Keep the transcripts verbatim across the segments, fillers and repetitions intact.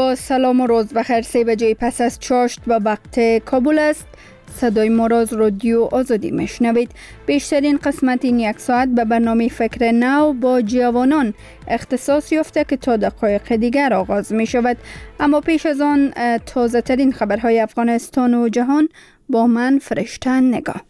با سلام و روز بخیر. سه بجه پس از چاشت و وقت کابل است. صدای ما را از رادیو آزادی میشنوید. بیشترین قسمت این یک ساعت به برنامه فکر نو با جوانان اختصاص یافته که تا دقایق دیگر آغاز می شود. اما پیش از آن تازه ترین خبرهای افغانستان و جهان با من فرشته نگاه.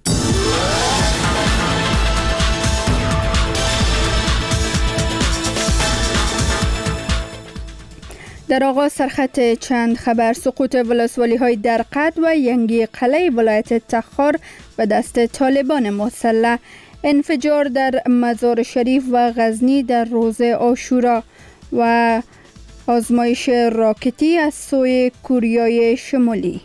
در آغاز سرخط چند خبر: سقوط ولسوالی های درقد و ینگی قلعه ولایت تخار به دست طالبان مسلح، انفجار در مزار شریف و غزنی در روز عاشورا و آزمایش راکتی از سوی کوریای شمالی.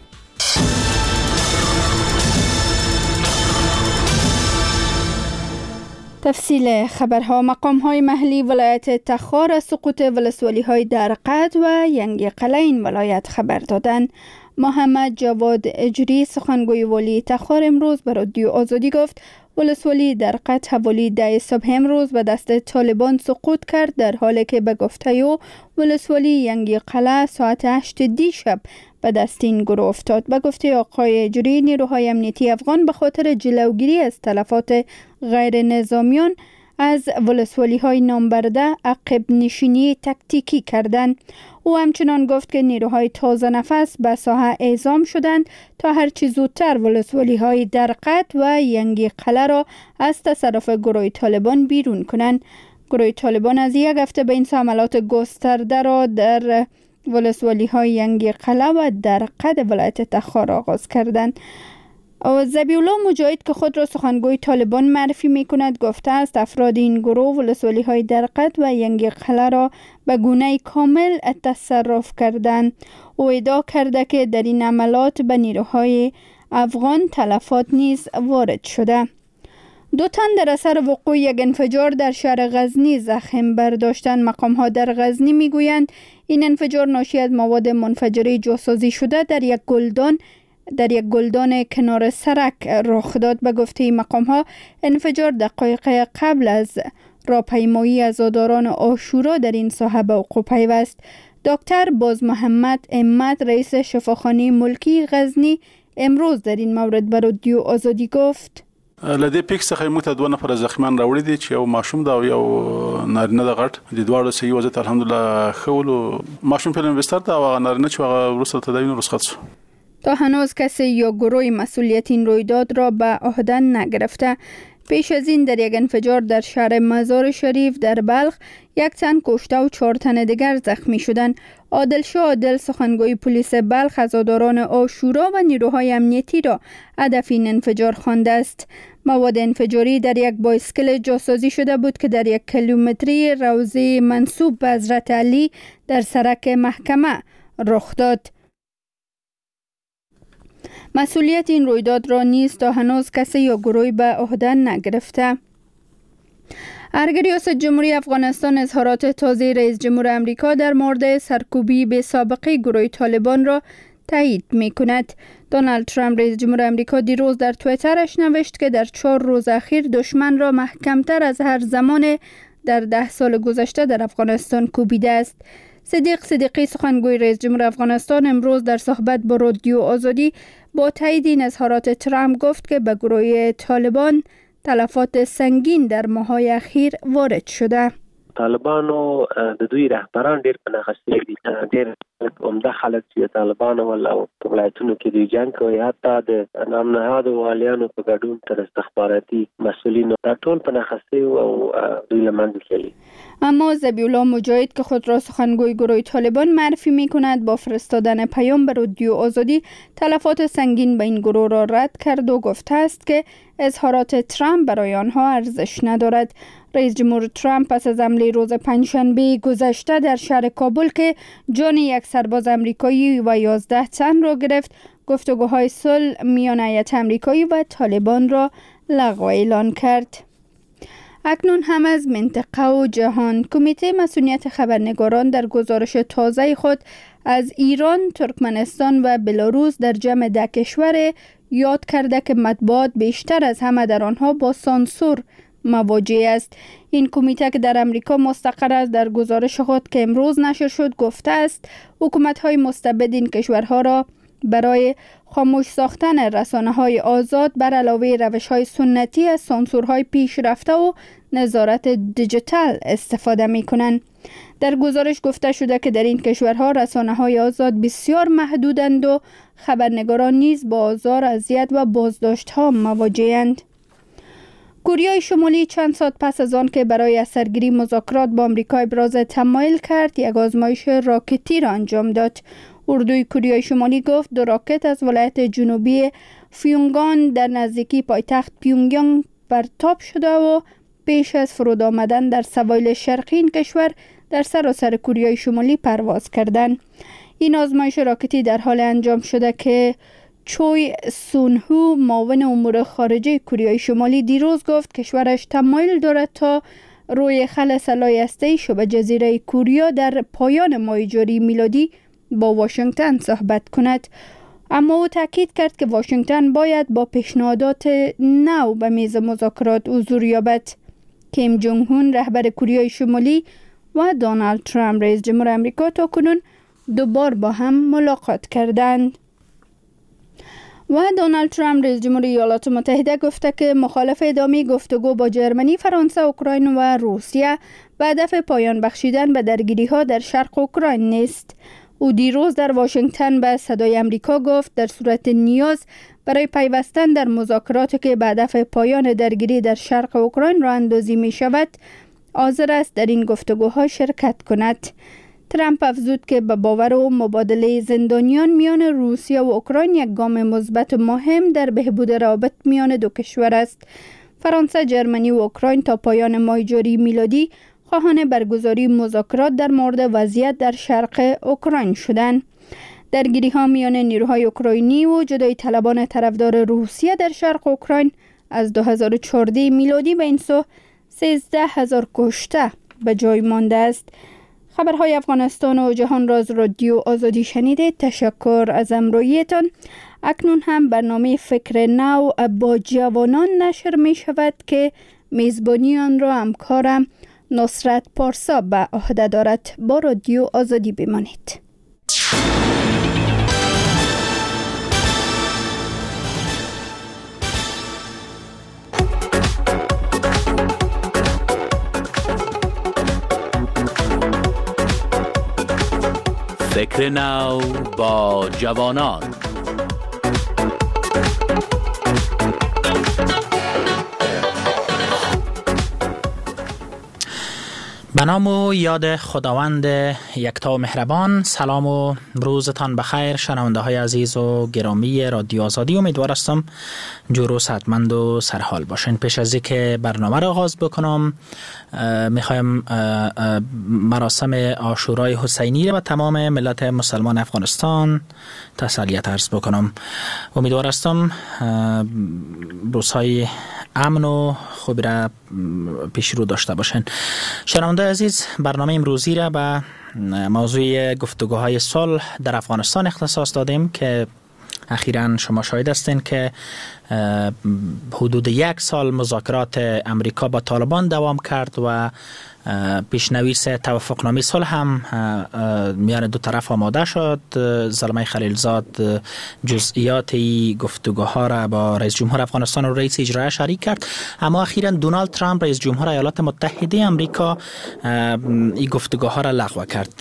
تفصیل خبرها: مقام های محلی ولایت تخار از سقوط ولسوالی های درقد و ینگی قلعه این ولایت خبر دادند. محمد جواد اجری سخنگوی والی تخار امروز به رادیو آزادی گفت ولسوالی درقد حوالی ده صبح امروز به دست طالبان سقوط کرد، در حالی که به گفته او ولسوالی ینگی قلعه ساعت هشت دی شب به دست این گروه افتاد. به گفته آقای اجری نیروهای امنیتی افغان به خاطر جلوگیری از تلفات غیر نظامیان از ولسوالی های نامبرده عقب نشینی تکتیکی کردند. او همچنان گفت که نیروهای تازه نفس به ساحه اعزام شدند تا هرچی زودتر ولسوالی های درقد و ینگی قلعه را از تصرف گروه طالبان بیرون کنند. گروه طالبان از یک هفته به این حملات گسترده را در ولسوالی های ینگی قلعه و درقد ولایت تخار آغاز کردند. ذبیحالله مجاهد که خود را سخنگوی طالبان معرفی می کند گفته است افراد این گروه ولسوالی های درقد و ینگی قلعه را به گونه کامل تصرف کردند. او ادعا کرده که در این عملات به نیروهای افغان تلفات نیز وارد شده. دو تن در اثر وقوع یک انفجار در شهر غزنی زخم برداشتند. مقام ها در غزنی می گویند این انفجار ناشی از مواد منفجره جاسازی شده در یک گلدان در یک گلدان کنار سرک رخ داد. به گفته مقام ها انفجار دقایق قبل از راهپیمایی عزاداران عاشورا در این ساحه به وقوع پیوست. دکتر باز محمد امت رئیس شفاخانه ملکی غزنی امروز در این مورد به رادیو آزادی گفت لدې پیک څخه موږ ته دوه نفر زخمیان راوړي دي چې یو ماشوم دا او یو نارینه د غټ د دواړو صحیح وضعیت الحمدلله ښه ولو. ماشوم په بستر ته او نارینه چې هغه وروسته تداوی رخصت شو. تا هنوز کسی یا گروه مسئولیت این رویداد را به عهده نگرفته. پیش از این در یک انفجار در شهر مزار شریف در بلخ یک تن کشته و چهار تن دیگر زخمی شدند. عادل شاه عادل سخنگوی پلیس بلخ عزاداران عاشورا و نیروهای امنیتی را هدف این انفجار خوانده است. مواد انفجاری در یک بایسکل جاسازی شده بود که در یک کیلومتری روضه منسوب به حضرت علی در سرک محکمه رخ داد. مسئولیت این رویداد را نیز تا هنوز کسی یا گروهی به عهده نگرفته. ارگ ریاست جمهوری افغانستان اظهارات تازه رئیس جمهور امریکا در مورد سرکوبی به سابقه گروه طالبان را تایید می کند. دونالد ترامپ رئیس جمهور امریکا دیروز در توییترش نوشت که در چهار روز اخیر دشمن را محکمتر از هر زمان در ده سال گذشته در افغانستان کوبیده است. صدیق صدیقی سخنگوی رئیس جمهور افغانستان امروز در صحبت با رادیو آزادی با تایید این اظهارات ترامپ گفت که به گروه طالبان تلفات سنگین در ماه‌های اخیر وارد شده. طالبانو د دوی رهبران ډېر په ناخستګي دي، ډېر عمده خلک چې طالبانو ولا په ولایتونو کې د جنگ کوي، حتی د نامنهادو والیانو په ګډون تر استخباراتي مسؤلینو دا ټول په ناخستګي او دوی له منځه تللي. اما ذبیحالله مجاهد که خود را سخنگوی گروه طالبان معرفی می کند با فرستادن پیام به رادیو آزادی تلفات سنگین به این گروه را رد کرد و گفته است که اظهارات ترامپ برای آنها ارزش ندارد. رئیس جمهور ترامپ پس از حمله روز پنجشنبه گذشته در شهر کابل که جان یک سرباز آمریکایی و یازده تن را گرفت، گفتگوهای صلح میان هیئت آمریکایی و طالبان را لغو اعلان کرد. اکنون هم از منطقه و جهان. کمیته مسئولیت خبرنگاران در گزارش تازه خود از ایران، ترکمنستان و بلاروس در جمع ده کشور یاد کرده که مطبوعات بیشتر از همه در آنها با سانسور مواجه است. این کمیته که در امریکا مستقر است در گزارش خود که امروز نشر شد گفته است حکومت‌های مستبد این کشورها را برای خاموش ساختن رسانه‌های آزاد بر علاوه روش‌های سنتی از سانسورهای پیشرفته و نظارت دیجیتال استفاده می‌کنند. در گزارش گفته شده که در این کشورها رسانه‌های آزاد بسیار محدودند و خبرنگاران نیز با آزار، اذیت و بازداشت‌ها مواجه‌اند. کره شمالی چند ساعت پس از آن که برای اثرگیری مذاکرات با آمریکا ابراز تمایل کرد، یک آزمایش راکتی را انجام داد. اردوی کره شمالی گفت دو راکت از ولایت جنوبی فیونگان در نزدیکی پایتخت پیونگیانگ پرتاب شده و پیش از فرود آمدن در سواحل شرقی این کشور در سراسر کره شمالی پرواز کردند. این آزمایش راکتی در حال انجام شده که چوی سونهو معاون امور خارجه کره شمالی دیروز گفت کشورش تمایل دارد تا روی خل سلاح هسته‌ای شبه جزیره کره در پایان ماه جاری میلادی با واشنگتن صحبت کند. اما او تاکید کرد که واشنگتن باید با پیشنهادات نو به میز مذاکرات حضور یابد. کیم جونگ اون رهبر کره شمالی و دونالد ترامپ رئیس جمهور آمریکا تا کنون دوبار با هم ملاقات کردند. و دونالد ترامپ رئیس جمهور ایالات متحده گفته که مخالف ادامه گفتگو با جرمنی، فرانسه، اوکراین و روسیه به هدف پایان بخشیدن به درگیری‌ها در شرق اوکراین نیست. او دیروز در واشنگتن به صدای آمریکا گفت در صورت نیاز برای پیوستن در مذاکراتی که به هدف پایان درگیری در شرق اوکراین راه اندازی می شود، حاضر است در این گفتگوها شرکت کند. ترامپ افزود که به باور او مبادله زندانیان میان روسیه و اوکراین یک گام مثبت مهم در بهبود روابط میان دو کشور است. فرانسه، جرمنی و اوکراین تا پایان ماه جاری میلادی خواهان برگزاری مذاکرات در مورد وضعیت در شرق اوکراین شدند. درگیری ها میان نیروهای اوکراینی و جدایی طلبان طرفدار روسیه در شرق اوکراین از دو هزار و چهارده میلادی به این سو سیزده هزار کشته به جای مانده است. خبرهای افغانستان و جهان را از رادیو آزادی شنیده. تشکر از همراهیتان. اکنون هم برنامه فکر نو با جوانان نشر می شود که میزبانی آن را همکارم نصرت پارسا به عهده دارد. با رادیو آزادی بمانید. فکر نو با جوانان. به نام و یاد خداوند یکتا و مهربان. سلام و روزتان بخیر شنونده های عزیز و گرامی رادیو آزادی. امیدوار هستم جور و صحتمند و سرحال باشین. پیش از اینکه برنامه را آغاز بکنم میخوایم مراسم عاشورای حسینی را به تمام ملت مسلمان افغانستان تسلیت عرض بکنم. امیدوار هستم روزهای امن و خوبی را پیش رو داشته باشین. شنونده عزیز، برنامه امروزی را به موضوع گفتگوهای صلح در افغانستان اختصاص دادیم که اخیراً شما شاهد هستین که حدود یک سال مذاکرات امریکا با طالبان دوام کرد و پیشنویس توافقنامه صلح هم میان دو طرف آماده شد. زلمه خلیلزاد جزئیات گفتگوها را با رئیس جمهور افغانستان و رئیس اجرایی شریک کرد، اما اخیراً دونالد ترامپ رئیس جمهور ایالات متحده آمریکا این گفتگوها را لغو کرد.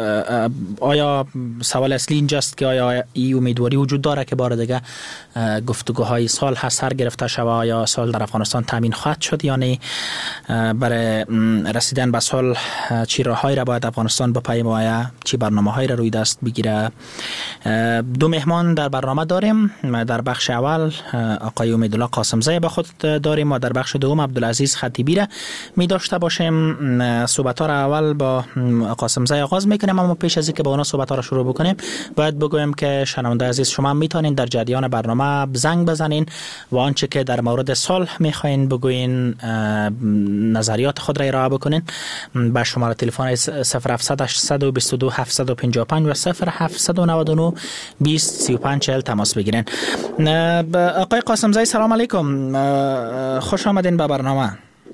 آیا سوال اصلی اینجاست که آیا این امیدواری وجود داره که بار دیگه گفتگوهای صلح سر گرفته شود؟ آیا صلح در افغانستان تامین خواهد شد یا نه؟ برای رسیدن به صلح چی راههایی را باید افغانستان بپیماید؟ چی برنامه‌هایی را روی دست بگیره؟ دو مهمان در برنامه داریم. در بخش اول آقای امیدالله قاسمزی به خود داریم و در بخش دوم عبدالعزیز خطیبی را می داشته باشیم. صحبت‌ها را اول با قاسمزی آغاز میکنیم، اما پیش از اینکه با اونا صحبت‌ها را شروع بکنیم باید بگویم که شنونده عزیز شما میتونین در جریان برنامه زنگ بزنین و آنچه که در مورد صلح میخواین بگوین، نظریات خود را ارائه بکنین. با شماره تلفن صفر هفتصد هشتصد و بیست و دو هفتصد و پنجاه و پنج و صفر هفتصد و نود و نه بیست سی و پنج چهل تماس بگیرین. آقای قاسمزی سلام علیکم، خوش آمدین به برنامه.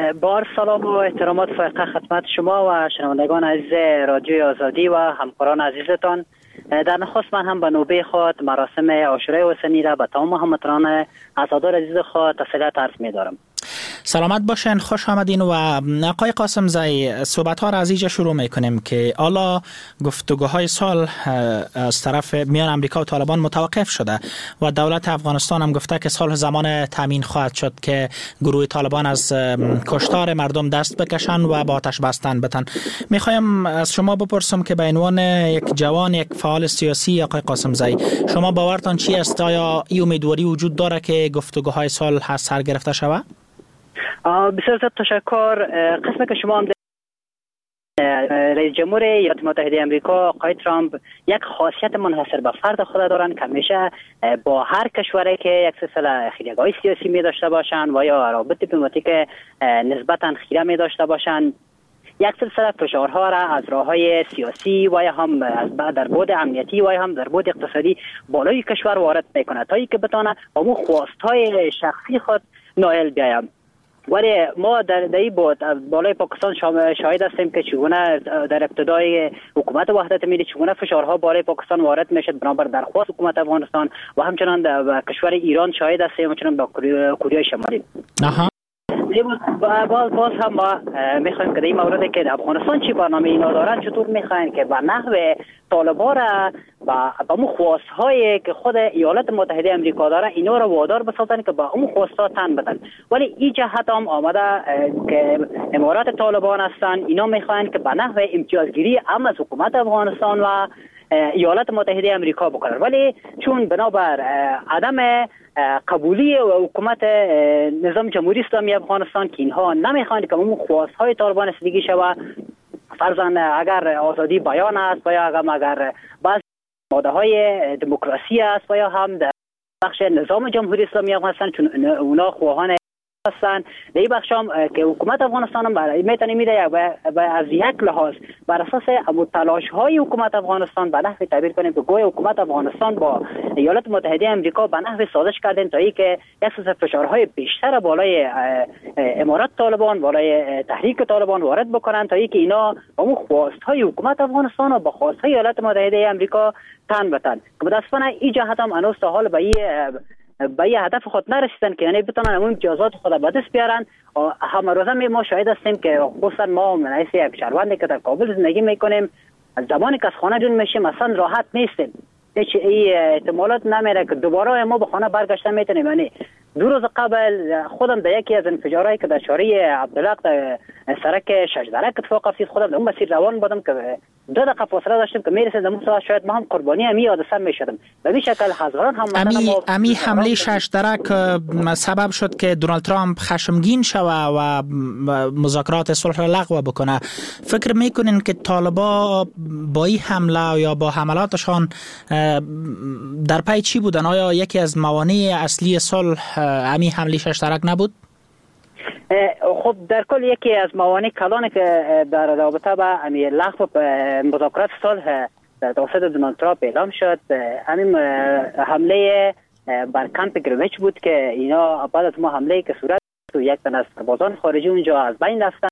بار سلام و احترامات فائقه خدمت شما و شنوندگان عزیز رادیوی آزادی و همکاران عزیزتان. در نخست من هم به نوبه خود مراسم عاشورای حسینی را به تمام هموطنان عزادار عزیز خود تسلیت عرض می‌دارم. سلامت باشین، خوش آمدین. و آقای قاسم زی، صحبت ها را از اینجا شروع میکنیم که حالا گفتگوهای سال از طرف میان امریکا و طالبان متوقف شده و دولت افغانستان هم گفته که صلح زمان تامین خواهد شد که گروه طالبان از کشتار مردم دست بکشن و با آتش بستن بتن. میخوایم از شما بپرسم که به عنوان یک جوان، یک فعال سیاسی، آقای قاسم زی، شما باورتان چی است؟ آیا این امیدواری وجود داره که گفتگوهای صلح سر گرفته شود؟ بسیار زیاد تشکر. قسم که شما هم رئیس جمهور ایالات متحده آمریکا آقای ترامپ یک خاصیت منحصر به فرد خود دارند که همیشه با هر کشوری که یک سلسله خیریگاهی سیاسی می داشته باشند و یا روابط دیپلماتیک نسبتا خیره می داشته باشند، یک سلسله فشارها را از راههای سیاسی و یا هم در بعد امنیتی و یا هم در بعد اقتصادی بالای کشور وارد میکنه تا اینکه بتونه با خواستهای شخصی خود نائل بیاید. ولی ما در دایی بود بالای پاکستان شاهد هستیم که چگونه در ابتدای حکومت وحدت ملی چگونه فشارها بالای پاکستان وارد میشد بنابر درخواست حکومت افغانستان و همچنان در کشور ایران شاهد هستیم، همچنان با کره شمالی. آها. باز باز هم ما میخوایم که در این مورد که افغانستان چی برنامه اینا دارن چطور میخواین که به نحو طالبان را با اون خواست‌هایی که خود ایالات متحده آمریکا داره اینا را وادار بسازن که با اون خواست‌ها تن بدن. ولی این جهت هم آمده که امارات طالبان هستن، اینا میخواین که به نحو امتیازگیری هم از حکومت افغانستان و ایالات متحده آمریکا بکنن، ولی چون بنابر عدم قبولی و حکومت نظام جمهوری اسلامی افغانستان که اینها نمیخواند که اون خواست‌های طالبان رسیدگی شود، فرضاً اگر آزادی بیان است و یا اگر اگر بعض ماده‌های دموکراسی است و یا هم در بخش نظام جمهوری اسلامی افغانستان چون اونا خواهان هستند، در این بخش هم که حکومت افغانستان هم برای میتونه میده از یک لحاظ بر اساس تلاش های حکومت افغانستان به نحوی تعبیر کنیم که گویا حکومت افغانستان با ایالات متحده آمریکا به نحوی سازش کردن تا اینکه یک سری فشارهای بیشتر بالای امارات طالبان، بالای تحریک طالبان وارد بکنن تا اینکه اینا با اون خواست‌های حکومت افغانستان و با خواست‌های ایالات متحده آمریکا تن بدن. که متأسفانه این جهت هم هنوز تا حال به این به یه هدف خود نرسیدن که یعنی بتونن اون امتیازات خود به دست بیارن. همه روزه ما شاهد هستیم که خصوصا ما من حیث یک شهروندی که در کابل زندگی میکنیم از زمانی که از خانه جون میشیم اصلا راحت نیستیم، هیچ ای احتمالات نمیره که دوباره ما به خانه برگشته میتونیم. یعنی دو روز قبل خودم در یکی از انفجارهایی که در شارع عبدالحق در سرک شجدرک اتفاق افتاد خودم در اون مسیر روان بودم که دو دقیقه فاصله داشتم که میرسیدم اون ساعت شاید ما هم قربانی امی حادثه میشدم. به این شکل هزاران هم امی امی حمله شجدرک سبب شد که دونالد ترامپ خشمگین شوه و مذاکرات صلح را لغو بکنه. فکر میکنین که طالبا با این حمله یا با حملاتشان در پی چی بودن؟ آیا یکی از موانع اصلی صلح امی حمله شجدرک نبود؟ خب در کل یکی از موانع کلانی که در رابطه با امی لغو مذاکرات صلح توسط دونالد ترامپ اعلام شد همین حمله بر کمپ گرینویچ بود که اینا بعد از ما حمله که صورت تو یک تن از سربازان خارجی اونجا از بین رفتن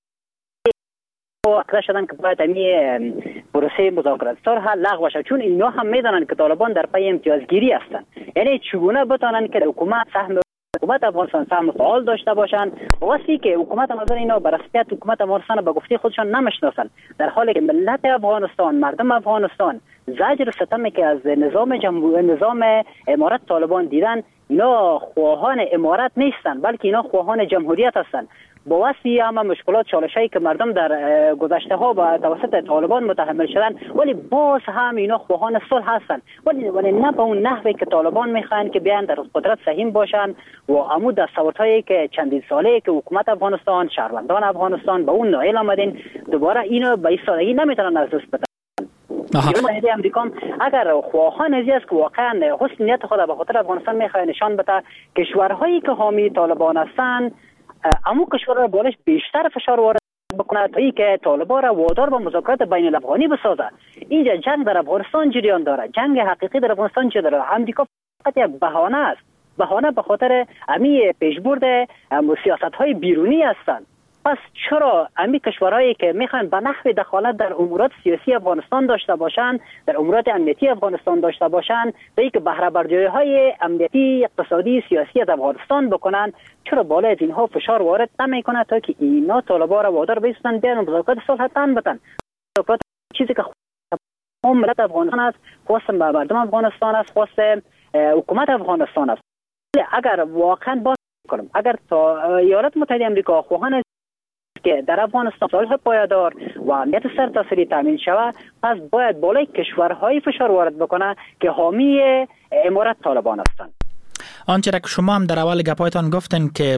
و اقدام شدن که باید امی پروسه مذاکرات صلح لغو شد، چون اینا هم میدونن که طالبان در پی امتیازگیری هستند. یعنی چگونه بتونن که حکومت سهم حکومت افغانستان سهم فعال داشته باشند واسه که حکومت افغانستان اینا به رسمیت حکومت افغانستان به گفته خودشان نمیشناسند، در حالی که ملت افغانستان، مردم افغانستان زجر ستمی که از نظام جمهور نظام امارت طالبان دیدن، اینا خواهان امارت نیستند بلکه اینا خواهان جمهوریت هستند. با واسطه همه مشکلات چالشایی که مردم در گذشته ها با توسط طالبان متحمل شدن، ولی باز هم اینا خواهان صلح هستند، ولی ولی نه به اون نحوی که طالبان میخوان که بیان در قدرت سهیم باشن و عمو دستاوردهایی که چندین ساله که حکومت افغانستان، شهروندان افغانستان به اون نائل آمدین دوباره اینو به این سادگی نمیتونن از دست بدن. ایالات متحده آمریکا اگر خواهان ازی است که واقعا حسن نیت خود به خاطر افغانستان میخواد نشان بده، کشورهایی که حامی طالبان هستند اما کشورها را بالش بیشتر فشار وارد بکنه تا اینکه طالبان را وادار به مذاکرات بین الافغانی بسازه. اینجا جنگ در افغانستان جریان داره، جنگ حقیقی در افغانستان جریان داره. آمریکا فقط یک بهانه است بهانه به خاطر امی پیشبرد سیاست های بیرونی هستند. پس چرا امی کشورهایی که میخوان به نحو دخالت در امورات سیاسی افغانستان داشته باشند، در امورات امنیتی افغانستان داشته باشند، تا اینکه بهره برداری های امنیتی، اقتصادی، سیاسی از افغانستان بکنن، چرا بالای از اینها فشار وارد نمیکنه تا که اینا طالبان را وادار بایستن بیان مذاکرات صلح تن بدن؟ مذاکرات چیزی که خواست ملت افغانستان است، خواست مردم افغانستان است، خواست حکومت افغانستان است. اگر واقعا باز کنم، اگر تا ایالات متحده آمریکا خواهان که در افغانستان صلح پایدار و امنیت سرتاسری تامین شود، پس باید بالای کشورهای فشار وارد بکنه که حامی امارت طالبان هستند. آنچه را که شما هم در اول گپایتان گفتن که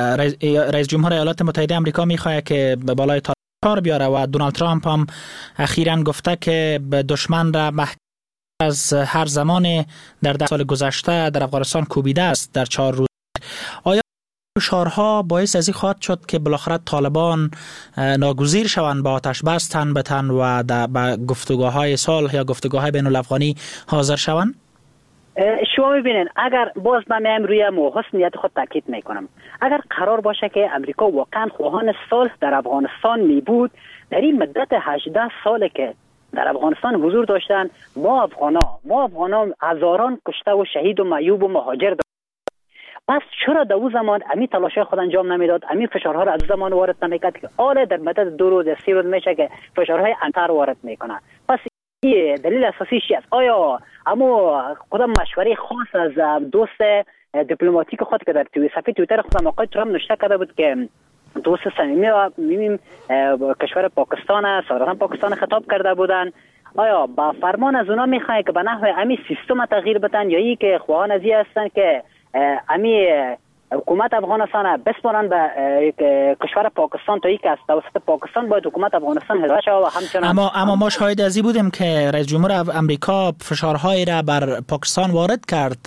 رئیس جمهور ایالات متحده آمریکا میخواد که به بالای طالبان بیاره و دونالد ترامپ هم اخیراً گفته که دشمن را محکم از هر زمان در ده سال گذشته در افغانستان کوبیده است در چهار روز. آیا فشارها باعث از این خواهد شد که بالاخره طالبان ناگزیر شوند با آتش بس تن به تن و به گفتگوهای صلح یا گفتگوهای بین الافغانی حاضر شوند؟ شما میبینین اگر باز من میام روی حسن نیت خود تاکید میکنم، اگر قرار باشه که امریکا واقعا خواهان صلح در افغانستان می بود، در این مدت هجده ساله که در افغانستان حضور داشتن، ما افغانا ما افغانا هزاران کشته و شهید و معیوب و مهاجر داشتن. پس چرا در اون زمان امی تلاش خود انجام نمیداد، امی فشارها را از زمان وارد نمیکرد که حالا در مدت دو روز سی روز میشه که فشارهای انتر وارد میکنه؟ پس این دلیل اساسی چی است؟ آیا اما کدام مشوره خاص از دوست دیپلماتیک خود که در صفحه توییتر خود آقای ترامپ نوشته کرده بود که دوست صمیمی و می‌بینیم کشور پاکستان، صادران پاکستان خطاب کرده بودن، آیا با فرمان از اونا میخواین که به نحو امی سیستم تغییر بدن یا ای که خواهان ازی هستن که امی حکومت افغانستان بسپارن به کشور پاکستان تا ای که از توسط پاکستان باید حکومت افغانستان حذف شود و همچنان اما اما ما شاهد ازی بودیم که رئیس جمهور امریکا فشارهایی را بر پاکستان وارد کرد،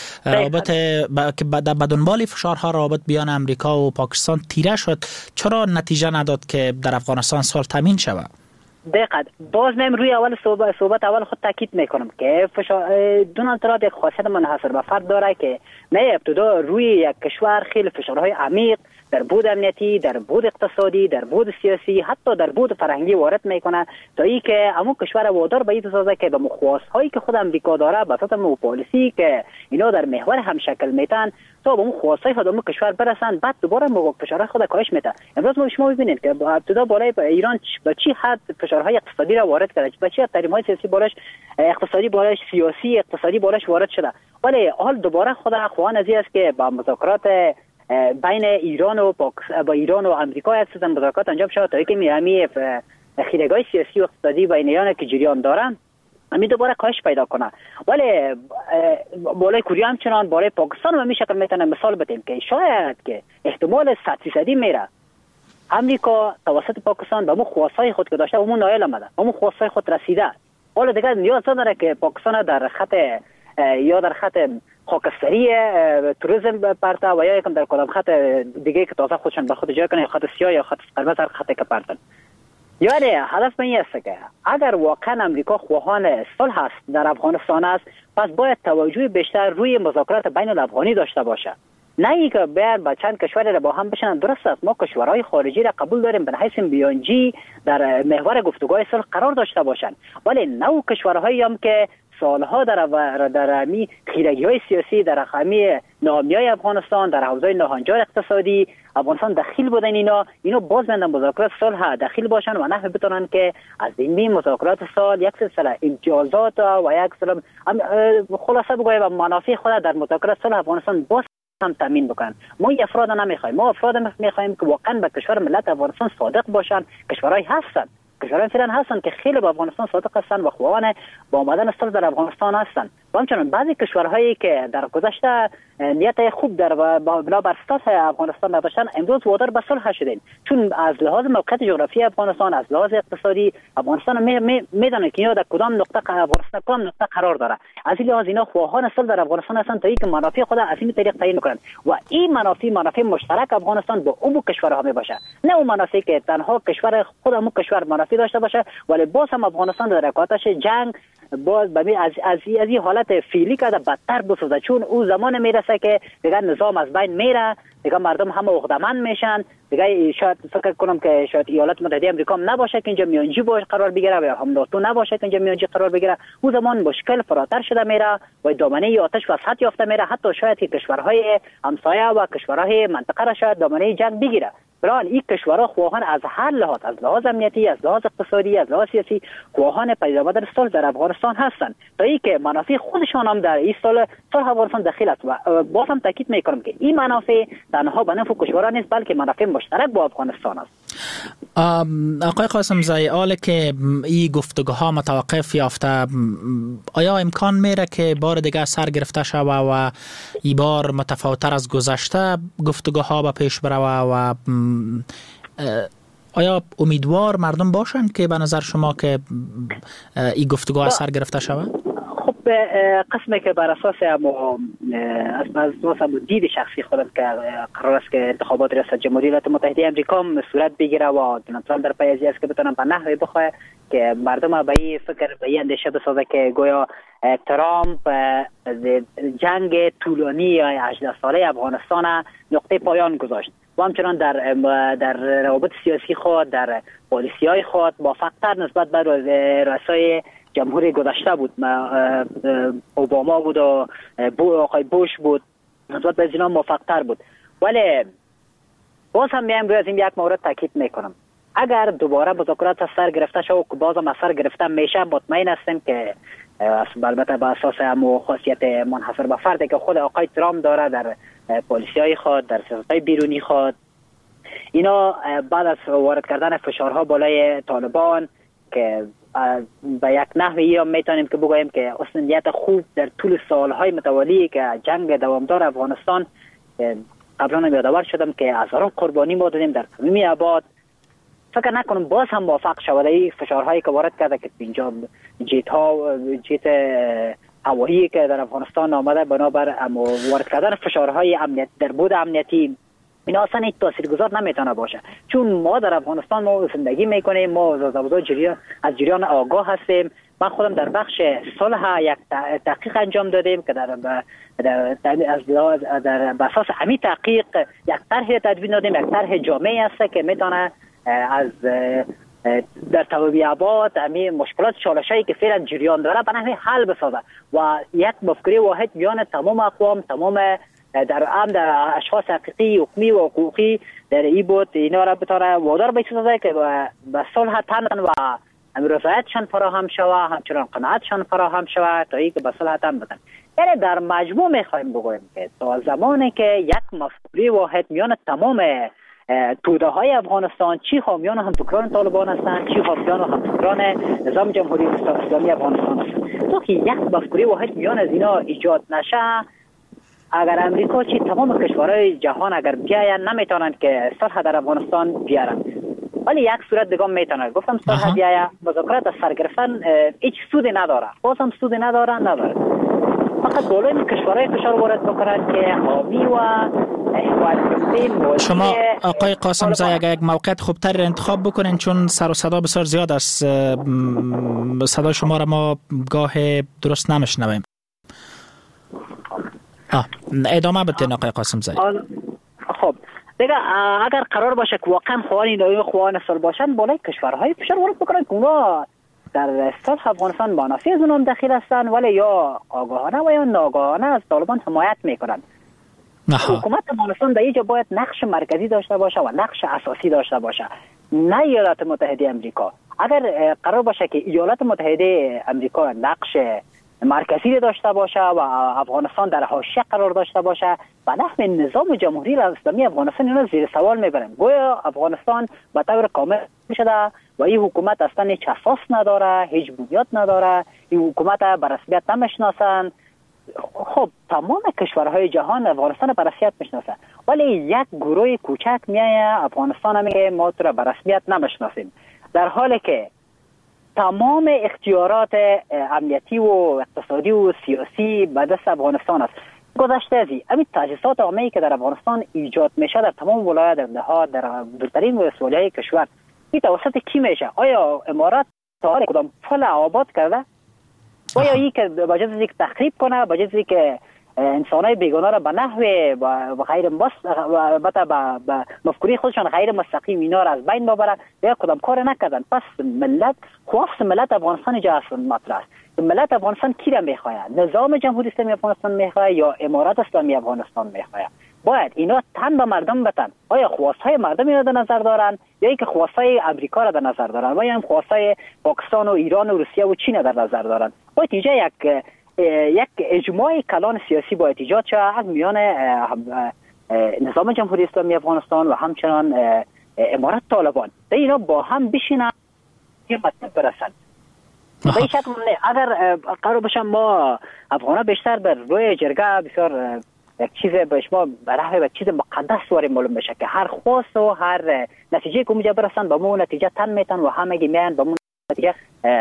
رابطه که به دنبال فشارها رابط بیان امریکا و پاکستان تیره شد. چرا نتیجه نداد که در افغانستان صلح تامین شود؟ دقیقاً باز من روی اول صحبت, صحبت اول خود تاکید میکنم که دونالد ترامپ یک خاصیت منحصر به فرد داره که نه ابتدا روی یک کشور خیلی فشارهای عمیق در بود امنیتی، در بود اقتصادی، در بود سیاسی، حتی در بود فرهنگی وارد میکنه تا ای که همون کشور وادار به این بسازه که به مخواص که خود امریکا داره به اساس مو پالیسی که اینا در محور هم شکل میتن تا به اون خواستای خود اون کشور برسن، بعد دوباره مو فشارهای خود کاهش میده. امروز ما شما ببینید که ابتدا بالای ایران به چی حد فشارهای اقتصادی را وارد کرده، به چی تحریم‌های سیاسی بالاش، اقتصادی بالاش، سیاسی اقتصادی بالاش وارد شده، ولی حال دوباره خود خواهان ازی است که با مذاکرات بین ایران و پاکستان با ایران و آمریکا یک مذاکرات انجام شود تا اینکه میامی خیرگاه سیاسی و اقتصادی بین ایران که جریان دارن امی دوباره کاهش پیدا کنه. ولی بالای کره همچنان بالای پاکستان هم میشه که میتونه مثال بدیم که شاید که احتمال صد درصدی میره امریکا توسط پاکستان به مو خواستای خود که داشته اون نایل آمده، اون خواستای خود رسیده. حالا دیگه نیاز نداره که پاکستان در خط یا در خط خاکستری توریسم پرته و یا یکم در کدام خط دیگه که تازه خودشان به خود جای کنه، خط سیاه یا خط قرمز، هر خطی که پرتن. یعنی هدف من این است که اگر واقعا امریکا خواهان صلح است در افغانستان است، پس باید توجه بیشتر روی مذاکرات بین الافغانی داشته باشه، نه اینکه بیان با چند کشور را با هم بشنن. درست است ما کشورهای خارجی را قبول داریم به حیث بیانجی در محور گفتگوهای صلح قرار داشته باشند، ولی نه کشورهایی هم که سالها در در امی خیرگی‌های سیاسی، در امی ناامیای افغانستان، در حوزه ناهنجار اقتصادی افغانستان دخیل بودن، اینا اینا باز بندن مذاکرات صلح دخیل باشن و نحوه بتونن که از این مذاکرات صلح یک سلسله امتیازات و یک سلسله خلاصه بگویم منافع خود در مذاکرات صلح افغانستان باز هم تامین بکنن. ما افراد نمیخوایم، ما افراد میخوایم که واقعا به کشور ملت افغانستان صادق باشن. کشورهای هستن کشورهای فعلا هستن که خیلی با افغانستان صادق هستن و خواهان با آمدن صلح در افغانستان هستن. و همچنین بعضی کشورهایی که در گذشته نیت خوب در بنا بر سطح افغانستان نداشتن امروز وادار به صلح شدن، چون از لحاظ موقعیت جغرافیایی افغانستان، از لحاظ اقتصادی افغانستان می میدونه که اینا در کدام نقطه افغانستان کدام نقطه قرار داره. از این لحاظ اینا خواهان صلح در افغانستان هستن تا اینکه منافع خود از این طریق تعیین کنند و این منافع منافع مشترک افغانستان با اون کشورها می باشه، نه اون منافع که تنها کشور خود اون کشور منافع داشته باشه ولی باز هم افغانستان در رکاتش جنگ باز به از از از این حالت فعلی که بدتر بسازه، چون او زمان میرسه که دیگه نظام از بین میره، دیگه مردم همه عقده‌مند میشن، دیگه شاید فکر کنم که شاید ایالات متحده آمریکا نباشه که اینجا میانجی باش قرار بگیره یا هم ناتو نباشه که اینجا میانجی قرار بگیره. او زمان مشکل فراتر شده میره و دامنه آتش وسعت یافته میره، حتی شاید که کشورهای همسایه و کشورهای منطقه را شاید دامنه جنگ بگیره. برای این کشورها خواهان از هر لحاظ، از لحاظ امنیتی، از لحاظ اقتصادی، از لحاظ سیاسی خواهان پیدا آمدن صلح در افغانستان هستند، تا اینکه منافع خودشان هم در این صلح صلح افغانستان دخیل است. و باز هم تاکید میکنم که این منافع تنها به نفع کشورها نیست، بلکه منافع مشترک با افغانستان است. آقای قاسم زایی، حالا که این گفتگوها متوقف یافته، آیا امکان میره که بار دیگه سر گرفته شوه و این بار متفاوت‌تر از گذشته گفتگوها به پیش بره و آیا امیدوار مردم باشن که به نظر شما که این گفتگوها سر گرفته شوه؟ خب قسمی که بر اساس از اساس دید شخصی خودم که قرار است که انتخابات ریاست جمهوری ایالات متحده آمریکا صورت بگیره و دونالد ترامپ در پی از است که بتونن به نحوی بخواه که مردم به این فکر به این اندیشه بسازه که گویا ترامپ جنگ طولانی یا هجده ساله افغانستان نقطه پایان گذاشت و همچنان در در روابط سیاسی خود، در پالیسی‌های خود موفق‌تر نسبت به رؤسای جمهوری گذشته بود. اوباما بود و آقای بوش بود، نسبت به اینا موفق‌تر بود. ولی باز هم میام روی از این یک مورد تاکید میکنم، اگر دوباره مذاکرات سر گرفته شد و باز هم سر گرفته میشه، مطمئن هستم که البته به اساس هم خاصیت منحصر به فردی که خود آقای ترامپ داره در پالیسی‌های خود، در سیاست‌های بیرونی خود، اینا بعد از وارد کردن فشارها بالای طالبان که به یک نحوی هم میتونیم که بگوییم که اصلیت خوب در طول سالهای متوالی که جنگ دوامدار افغانستان، قبلا هم یادآور شدم که هزاران قربانی ما دادیم در تمامی ابعاد، فکر نکنم باز هم موفق شود این فشارهایی که وارد کرده که اینجا جیت ها جیت هوایی که در افغانستان آمده بنابر وارد کردن فشارهای امنیت در بود امنیتی، اینا اصلا هیچ تاثیرگذار نمیتونه باشه، چون ما در افغانستان ما زندگی میکنیم، ما از جریان از جریان آگاه هستیم. من خودم در بخش صلح یک تحقیق انجام دادیم که در در در, در اساس همین تحقیق یک طرح تدوین دادیم، یک طرح جامعی است که میتونه از در تمامی ابعاد همین مشکلات چالشایی که فعلا جریان داره به نحوی حل بسازه و یک مفکوره واحد میان تمام اقوام، تمام در ام در اشخاص حقیقی حکومی و حقوقی در این بود اینا را بتاره وادار بسازه که به صلح تن و رضایتشان فراهم شوه، همچنان قناعتشان فراهم شوه تا اینکه به صلح تن بدن. یعنی در مجموع میخوایم بگوییم که تا زمانی که یک مفکوره واحد میان تمام توده های افغانستان، چی حامیان و همفکران طالبان هستند، چی حامیان و همفکران نظام جمهوری اسلامی افغانستان هستند، تا که یک مفکوره واحد میان از اینا ایجاد نشه، اگر امریکا چی تمام کشورهای جهان اگر بیاین نمیتونن که صلح در افغانستان بیارن، ولی یک صورت دیگه میتونه. گفتم صلح بیاید، مذاکرات از سر گرفتن هیچ سودی نداره، باز هم سودی نداره نداره فقط بالای کشورهای فشار وارد بکنند که حامی و شما آقای قاسم زایی اگر یک موقعیت خوبتر انتخاب بکنین، چون سر و صدا بسیار زیاد است، صدا شما را ما گاه درست نمیشنویم. آه ادامه بدین آقای قاسم زایی. خب دیگه اگر قرار باشه که واقعا خواهان این خواهان صلح باشن، بالای کشورهای فشار وارد بکنن که اونا در صلح افغانستان منافع از اونم دخیل هستن، ولی یا آگاهانه و یا ناآگاهانه از طالبان حمایت میکنن. حکومت افغانستان در اینجا باید نقش مرکزی داشته باشه و نقش اساسی داشته باشه، نه ایالات متحده آمریکا. اگر قرار باشه که ایالات متحده آمریکا نقش مرکزی داشته باشه و افغانستان در حاشیه قرار داشته باشه، به نحو نظام جمهوری اسلامی افغانستان اینا زیر سوال میبرن، گویا افغانستان به طور کامل شده و این حکومت اصلا هیچ اساس نداره، هیچ بنیاد نداره، این حکومت به رسمیت نمیشناسن. خب تمام کشورهای جهان افغانستان به رسمیت میشناسه، ولی یک گروه کوچک میایه افغانستان میگه ما تو را به رسمیت نمیشناسیم، در حالی که تمام اختیارات امنیتی و اقتصادی و سیاسی به دست افغانستان است. گذشته از این تجهیزات عامه‌ای که در افغانستان ایجاد میشه در تمام ولایات ها در دورترین ولایت‌های کشور، این توسط کی میشه؟ آیا امارات تا کدام پل آباد کرده؟ و یا ای که با جز اینکه تخریب کنه، با جز اینکه انسانای بیگانه را به نحوه و غیر مست البته به مفکوری خودشان غیر مستقیم اینا را از بین ببره، یا کدام کار نکردن. پس ملت خواست ملت افغانستان جا اصلا مطرح است. ملت افغانستان کی را میخواهد؟ نظام جمهوری اسلامی افغانستان میخواهد یا امارات اسلامی افغانستان میخواهد؟ باید اینا تن به مردم بتن. آیا خواستهای مردم را در نظر دارن یا اینکه خواستهای امریکا را در نظر دارن و یا هم خواستهای پاکستان و ایران و روسیه و چین در نظر دارن؟ باید اینجا یک یک اجماع کلان سیاسی باید ایجاد شود از میان نظام جمهوری اسلامی افغانستان و همچنان امارات طالبان. اینا با هم بشینن یه مطلب برسن. به این شکل اگر قرار باشه ما افغانا بیشتر بر روی جرگه بسیار یک چیز به شما برای یک چیز مقدس واری معلوم بشه که هر خواست و هر نتیجه که اونجا برسن به مون نتیجه تن میتن و همگی میان به مون نتیجه.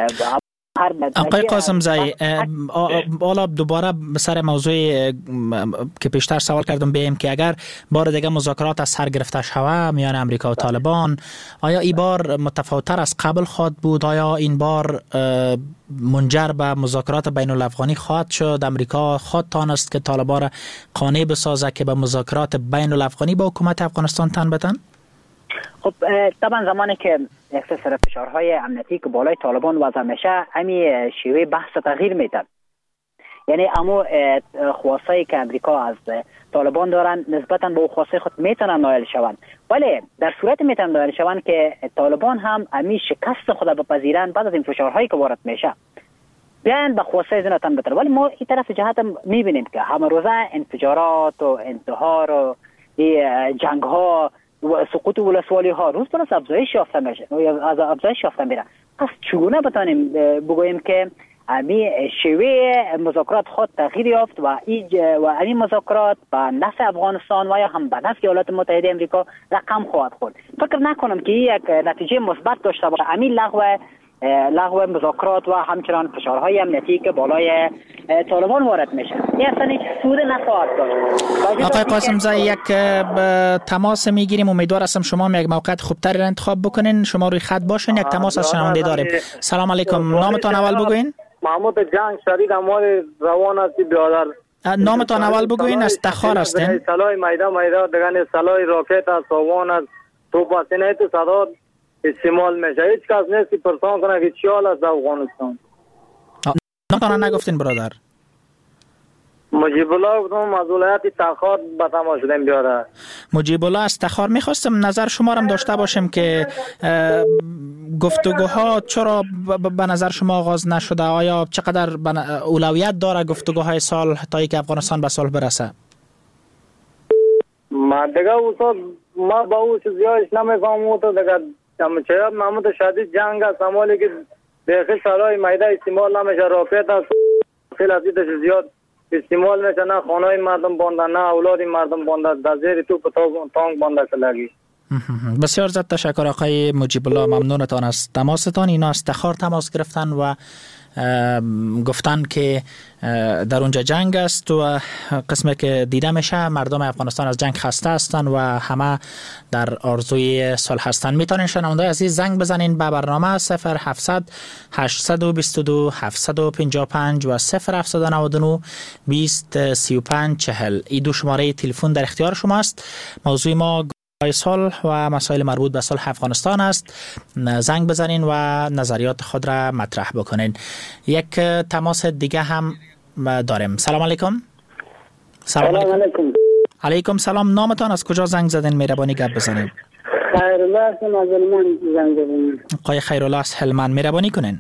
آقای قاسم زایی، حالا دوباره سر موضوع که پیشتر سوال کردم بیم که اگر بار دیگه مذاکرات از سر گرفته شود میان امریکا و طالبان، آیا این بار متفاوت‌تر از قبل خواهد بود؟ آیا این بار منجر به مذاکرات بین الافغانی خواهد شد؟ امریکا خواهد تانست که طالبان را قانع بسازه که به مذاکرات بین الافغانی با حکومت افغانستان تن بدن؟ خب طبعا زمانی که یک سری فشارهای امنیتی که بالای طالبان وضع میشه، امی شیوه بحث تغییر میده. یعنی اما خواستایی که امریکا از طالبان دارن نسبتا به خواستای خود میتونن نائل شوند، ولی در صورت میتونن نائل شوند که طالبان هم امی شکست خود بپذیرن بعد از این فشارهایی که وارد میشه بیان به خواستای زن تن بتر. ولی ما این طرف جهت هم میبینیم که همه روزه انفجارات و انتحار و جنگ ها و سقوط ولسوالی ها روز به روز افزایش یافته میشه، از افزایش یافته میره. پس چگونه بتانیم بگوییم که امی شیوه مذاکرات خود تغییر یافت و ایج و این مذاکرات به نفع افغانستان و یا هم به نفع ایالات متحده آمریکا رقم خواهد خورد؟ فکر نکنم که یک نتیجه مثبت داشته باشه امی لغو لغو مذاکرات و همچنان فشارهای امنیتی که بالای طالبان وارد میشه. این اصلا هیچ سود نخواهد داشت. آقای قاسم زایی، یک تماس میگیریم، امیدوار هستم شما هم یک موقعیت خوبتر را انتخاب بکنین. شما روی خط باشین، یک تماس از شنونده داریم. سلام علیکم، نامتان اول بگوین. محمود جنگ شدید اموال روان هستی برادر. نامتان اول بگوین، از تخار هستین. سلای میده میده دگان سلای راکت از سوان از توپ نه تو صدا استعمال میشه. هیچ کس نیستی پرسان کنه که چیال از افغانستان. نامتان نگفتین برادر. مجیب الله بودم از ولایت تخار به تماس شدیم بیاره. مجیب الله از تخار، میخواستم نظر شما هم داشته باشم که گفتگوها چرا به نظر شما آغاز نشده؟ آیا چقدر اولویت داره گفتگوهای صلح تا اینکه افغانستان به صلح برسه؟ ما دیگه اوسا ما با او زیادش نمیفهمم. او تو دیگه چه محمود شدید جنگ است، امالی که داخل سرای میده استعمال نمیشه، راکت است خیلی از دیدش زیاد استعمال میشه، نه خانه مردم بانده نه اولاد مردم بانده، در زیر توپ تانک بانده کلگی. بسیار زیاد تشکر آقای مجیب الله، ممنونتان از تماستان. اینا از تخار تماس گرفتن و گفتن که در اونجا جنگ است و قسمی که دیده میشه مردم افغانستان از جنگ خسته هستند و همه در آرزوی صلح هستند. میتونین شنونده عزیز زنگ بزنین به برنامه صفر هفتصد هشتصد و بیست و دو هفتصد و پنجاه و پنج و صفر هفتصد و نود و نه بیست سی و پنج چهل. این دو شماره تلفن در اختیار شماست. موضوع ما صلح و مسائل مربوط به صلح افغانستان است. زنگ بزنین و نظریات خود را مطرح بکنین. یک تماس دیگه هم داریم. سلام علیکم. سلام علیکم. علیکم سلام. نامتان، از کجا زنگ زدین؟ مهربانی گپ بزنین. خیرالله از هلمند زنگ زدین. آقای خیرالله از هلمند، مهربانی کنین.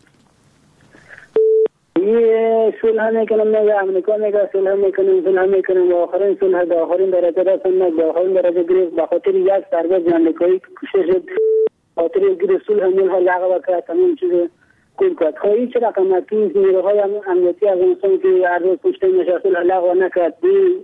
یه صلح میکنم، میگه امریکا میگه صلح میکنیم صلح میکنیم و آخرین صلح به آخرین درجه رسوند، به آخرین درجه گرفت به خاطر یک سرباز امریکایی که کشته خاطر گرفت صلح ملها لغو کرد، تمام چیز کل کرد. خواهی چه رقم اکنون نیروهای امنیتی افغانستان که هر روز کشته میشه صلح لغو نکرد،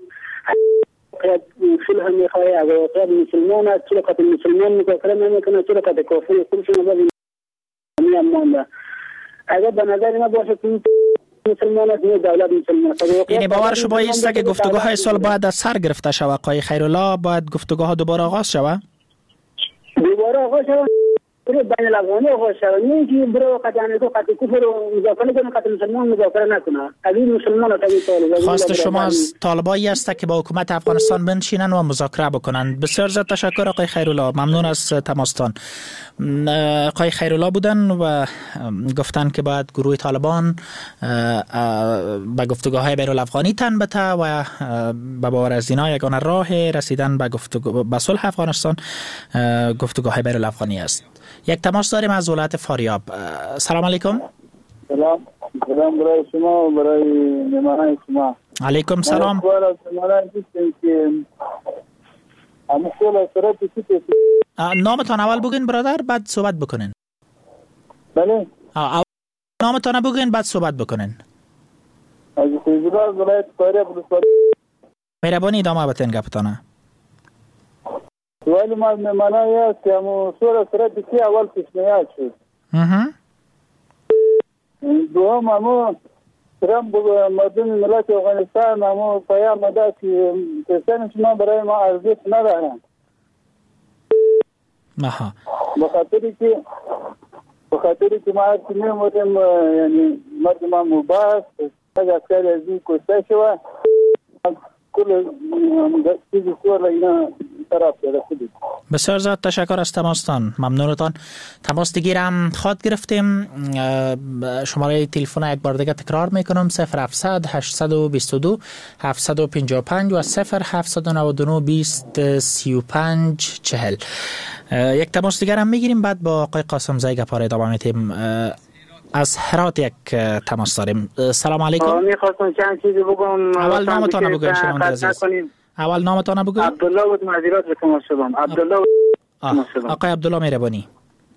صلح میخواه از واقعیت مسلمان است، صلح قتل مسلمان مکافره نمیکنه، صلح قتل کافر خودشون باز این مانده. اگر به نظر ما باشه که مسلمان است، دولت مسلمان است. یعنی باور شما است که گفتگوهای صلح باید از سر گرفته شود؟ آقای خیرالله، باید گفتگوها دوباره آغاز شود؟ دوباره آغاز شود. بین الافغانی آغاز شد، نه اینکه برای قطع امریکا قطع کفر و مذاکره کنه، قطع مسلمان مذاکره نکنه. اگه مسلمان ها تبی طالب خواست شما از طالبایی است که با حکومت افغانستان بنشینن و مذاکره بکنن. بسیار زیاد تشکر آقای خیرالله، ممنون از تماستان. آقای خیرالله بودن و گفتن که باید گروه طالبان به گفتگوهای بین الافغانی تن بته و به باور از اینا یگانه راه رسیدن به گفتگو به صلح افغانستان گفتگوهای بین الافغانی است. یک تماس داریم از ولایت فاریاب. سلام علیکم. سلام سلام برای شما و برای مهمانان شما. علیکم سلام. نامتان اول بگین برادر، بعد صحبت بکنین. بله. نامتان بگین بعد صحبت بکنین. از فیض‌الله ولایت فاریاب. مهربانی ادامه بدین گپتانه. سوال ما معنی است که مو سوره سره کی اول پیشنهاد شد. اها. دوم امو ترامپ مردم ملت افغانستان امو پیام داد که کسان شما برای ما ارزش ندارن. آها. بخاطر که بخاطر که ما کنیم یعنی مردم مباس اگر کاری از این کوشش شود کل چیزی سوال اینا طرف رسید. بسیار زیاد تشکر از تماستان، ممنونتان. تماس دیگه هم خواد گرفتیم. شماره تلفن یک بار دیگه تکرار میکنم: صفر هفتصد هشتصد و بیست و دو هفتصد و پنجاه و پنج و صفر هفتصد و نود و نه بیست سی و پنج چهل. یک تماس دیگه هم میگیریم، بعد با آقای قاسم زایی گپاره ادامه میتیم. از هرات یک تماس داریم. سلام علیکم. میخواستم چند چیزی بگم. اول نامتان بگوین شنونده عزیز. اول نامتان بگوین. عبدالله بود، معذرت به تماس شدم. عبدالله آقای عبدالله مهربانی.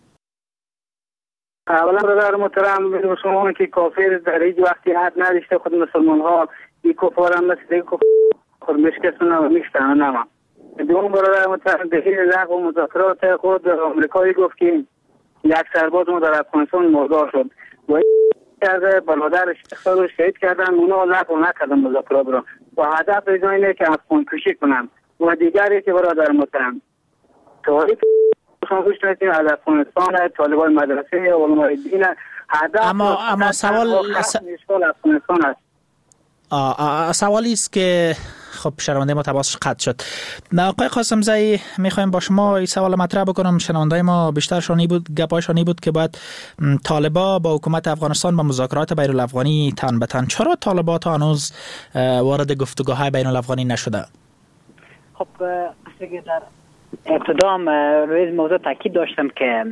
اولا برادر محترم میگم شما که کافر در هیچ وقتی حد نداشته خود مسلمان ها این کفار هم مثل دیگه خود مشکستون و میشتن نما. دوم برادر محترم دهیر لغو و مذاکرات خود امریکایی گفت که یک سرباز ما در افغانستان مردار شد و کرده برادرش اخطار شهید کردن، اونا لغو نکردن مذاکرات را و هدف از اینه که افغان کشی کنن. و دیگری که برادر محترم تاریخ شما گوش کنید از افغانستان طالبان مدرسه علمای دین هدف اما اما سوال افغانستان است. سوالی است که خب شنونده ما تماس قطع شد. آقای قاسم زایی میخوایم با شما این سوال مطرح بکنم. شنونده ما بیشتر شانی بود گپایشانی بود که بعد طالبا با حکومت افغانستان با مذاکرات بین الافغانی تن به تن. چرا طالبا تا هنوز وارد گفتگوهای بین الافغانی نشده؟ خب اصلا در ابتدا روی موضوع تاکید داشتم که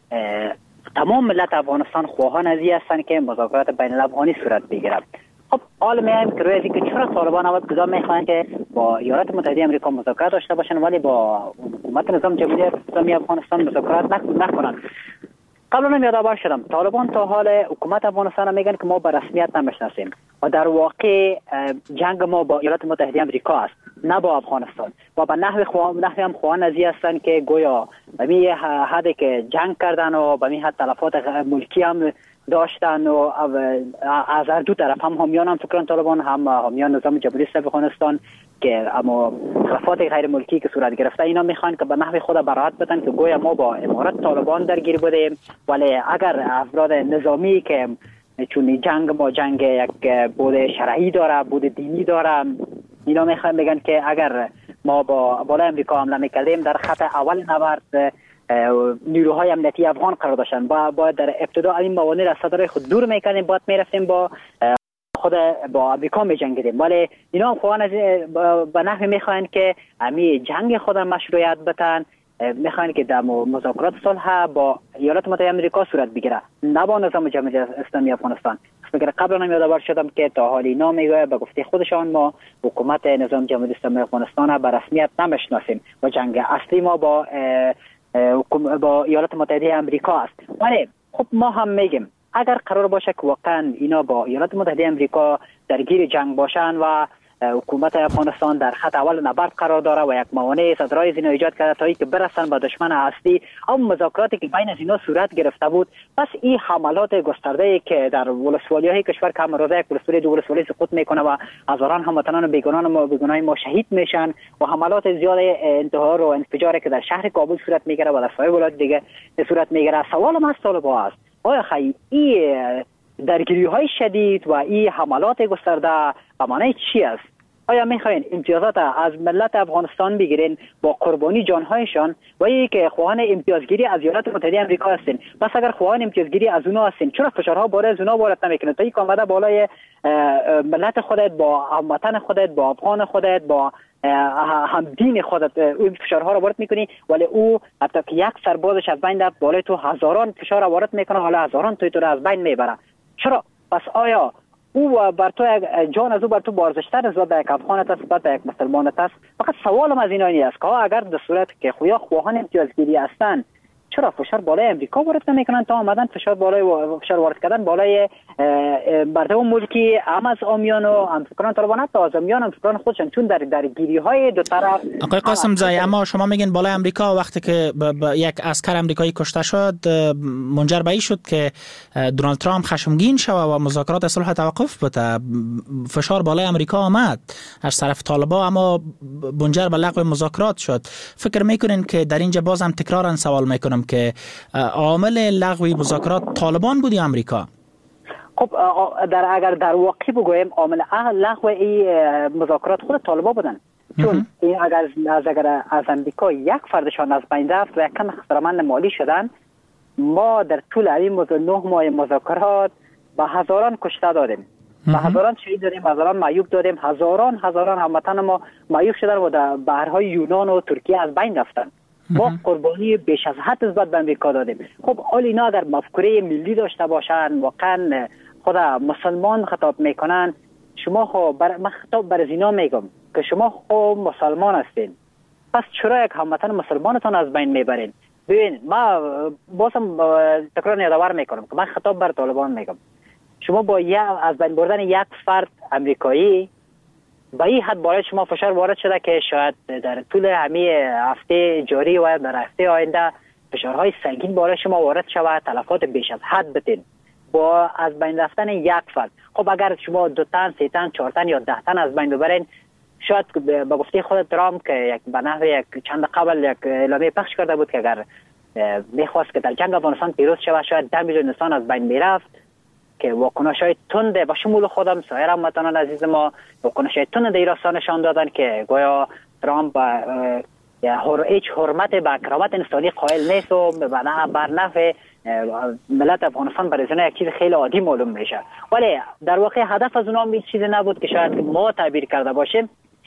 تمام ملت افغانستان خواهان از این هستند که مذاکرات بین الافغانی صورت بگیرد. خب حال میایم که روی از اینکه چرا طالبان اول کجا میخوان که با ایالات متحده آمریکا مذاکرات داشته باشن ولی با حکومت نظام جمهوری اسلامی افغانستان مذاکرات نکنن. قبلا هم یادآور شدم طالبان تا حال حکومت افغانستان میگن که ما به رسمیت نمیشناسیم و در واقع جنگ ما با ایالات متحده آمریکا است نه با افغانستان و به نحو خوا... نحو هم خواهان از هستند که گویا به می حدی که جنگ کردن و به می حد تلفات ملکی هم داشتن و از هر دو طرف هم حامیان هم فکران طالبان هم حامیان نظام جمهوری اسلامی افغانستان که اما تلفات غیر ملکی که صورت گرفته اینا میخوان که به نحو خود براءت بدن که گویا ما با امارات طالبان درگیر بودیم ولی اگر افراد نظامی که چون جنگ ما جنگ یک بود شرعی داره بود دینی داره اینا میخوان بگن که اگر ما با بالای امریکا حمله میکردیم در خط اول نبرد نیروهای امنیتی افغان قرار داشتن با باید در ابتدا این موانع را صدر خود دور میکنیم باید میرفتیم با خود با امریکا میجنگیدیم ولی اینا خواهان از به نحوی میخوان که امی جنگ خود مشروعیت بتن میخوان که در مذاکرات صلح با ایالات متحده آمریکا صورت بگیره نه با نظام جمهوری اسلامی افغانستان. مگر قبلا هم یادآور شدم که تا حال اینا میگه به گفته خودشان ما حکومت نظام جمهوری اسلامی افغانستان به رسمیت نمیشناسیم و جنگ اصلی ما با با ایالات متحده آمریکا است. ولی خب ما هم میگیم اگر قرار باشه که واقعا اینا با ایالات متحده آمریکا درگیر جنگ باشن و حکومت افغانستان در خط اول نبرد قرار داره و یک موانع صدرای زینا ایجاد کرده تا اینکه برسن به دشمن اصلی. اما مذاکراتی که بین زینا صورت گرفته بود، پس این حملات گسترده که در ولسوالی‌های کشور که روزه یک ولسوالی دو ولسوالی سقوط میکنه و هزاران هموطنان و بیگناهان ما بیگناه ما شهید میشن و حملات زیاد انتحار و انفجاری که در شهر کابل صورت میگیره و در سایر ولایات دیگه صورت میگیره، سوالم از طالبان است آیا خیلی این درگیری‌های شدید و این حملات گسترده به معنی چی است؟ آیا میخواین امتیازات از ملت افغانستان بگیرین با قربانی جانهایشان و یا که خواهان امتیازگیری از ایالات متحده آمریکا هستین؟ پس اگر خواهان امتیازگیری از اونها هستین، چرا فشارها بالای از اونها وارد نمیکنید تا یک آمده بالای ملت خودت، با هموطن خودت، با افغان خودت، با هم دین خودت اون فشارها را وارد میکنی، ولی او حتی که یک سربازش از بین رفت بالای تو هزاران فشار را وارد میکنه، حالا هزاران توی تو را از بین میبره. چرا؟ پس آیا او بر تو جان از او بر تو بارزشتر نسبت به یک افغان است، نسبت به یک مسلمان است؟ فقط سوالم از این است که اگر در صورت که خویا خواهان امتیازگیری هستند، چرا فشار بالای امریکا وارد نمیکنن تا آمدن فشار بالای فشار وارد کردن بالای مردم ملکی هم از آمیان و هم فکران طالبان، حتی از آمیان هم فکران خودشان، چون در درگیری های دو طرف. آقای قاسم زای، اما شما میگین بالای امریکا وقتی که ب... ب... یک عسکر امریکایی کشته شد منجر به این شد که دونالد ترامپ خشمگین شد و مذاکرات صلح توقف بده، فشار بالای امریکا آمد از طرف طالبان، اما منجر به لغو مذاکرات شد. فکر میکنین که در اینجا بازم تکرارا سوال میکنم که عامل لغو مذاکرات طالبان بود یا امریکا؟ خب در اگر در واقع بگویم عامل لغو این مذاکرات خود طالبان بودن، چون این اگر از اگر از امریکا یک فردشان از بین رفت و یک کم خسارتمند مالی شدن، ما در طول این نه ماه مذاکرات به هزاران کشته دادیم، به هزاران شهید دادیم، هزاران معیوب دادیم، هزاران هزاران هموطن ما معیوب شدن و در بحرهای یونان و ترکیه از بین رفتن. ما قربانی بیش از حد نسبت به امریکا دادیم. خب حال اینا در مفکوره ملی داشته باشن، واقعا خود مسلمان خطاب میکنن، شما خب بر... من خطاب بر اینا میگم که شما خب مسلمان هستین، پس چرا یک هموطن مسلمانتان از بین میبرین؟ ببین ما بازم تکرار یادآور میکنم که من خطاب بر طالبان میگم، شما با یک از بین بردن یک فرد امریکایی با این حد بالای شما فشار وارد شده که شاید در طول همه هفته جاری و در هفته آینده فشارهای سنگین بالای شما وارد شود، تلفات بیش از حد بتین با از بین رفتن یک فرد. خب اگر شما دو تن، سه تن، چهار تن یا ده تن از بین ببرین، شاید به گفته خود ترامپ که یک به نحو یک چند قبل یک اعلامیه پخش کرده بود که اگر میخواست که در جنگ افغانستان پیروز شود، شاید ده میلیون انسان از بین میرفت، که واکنش‌های تند و شمول خودم سایر هموطنان عزیز ما واکنش‌های تند در راستان نشان دادن که گویا ترامپ یا هیچ حرمت به کرامت انسانی قائل نیست و بر نفع ملت افغانستان برای زنه یک چیز خیلی عادی معلوم میشه. ولی در واقع هدف از اونها هیچ چیزی نبود که شاید ما تعبیر کرده باشیم.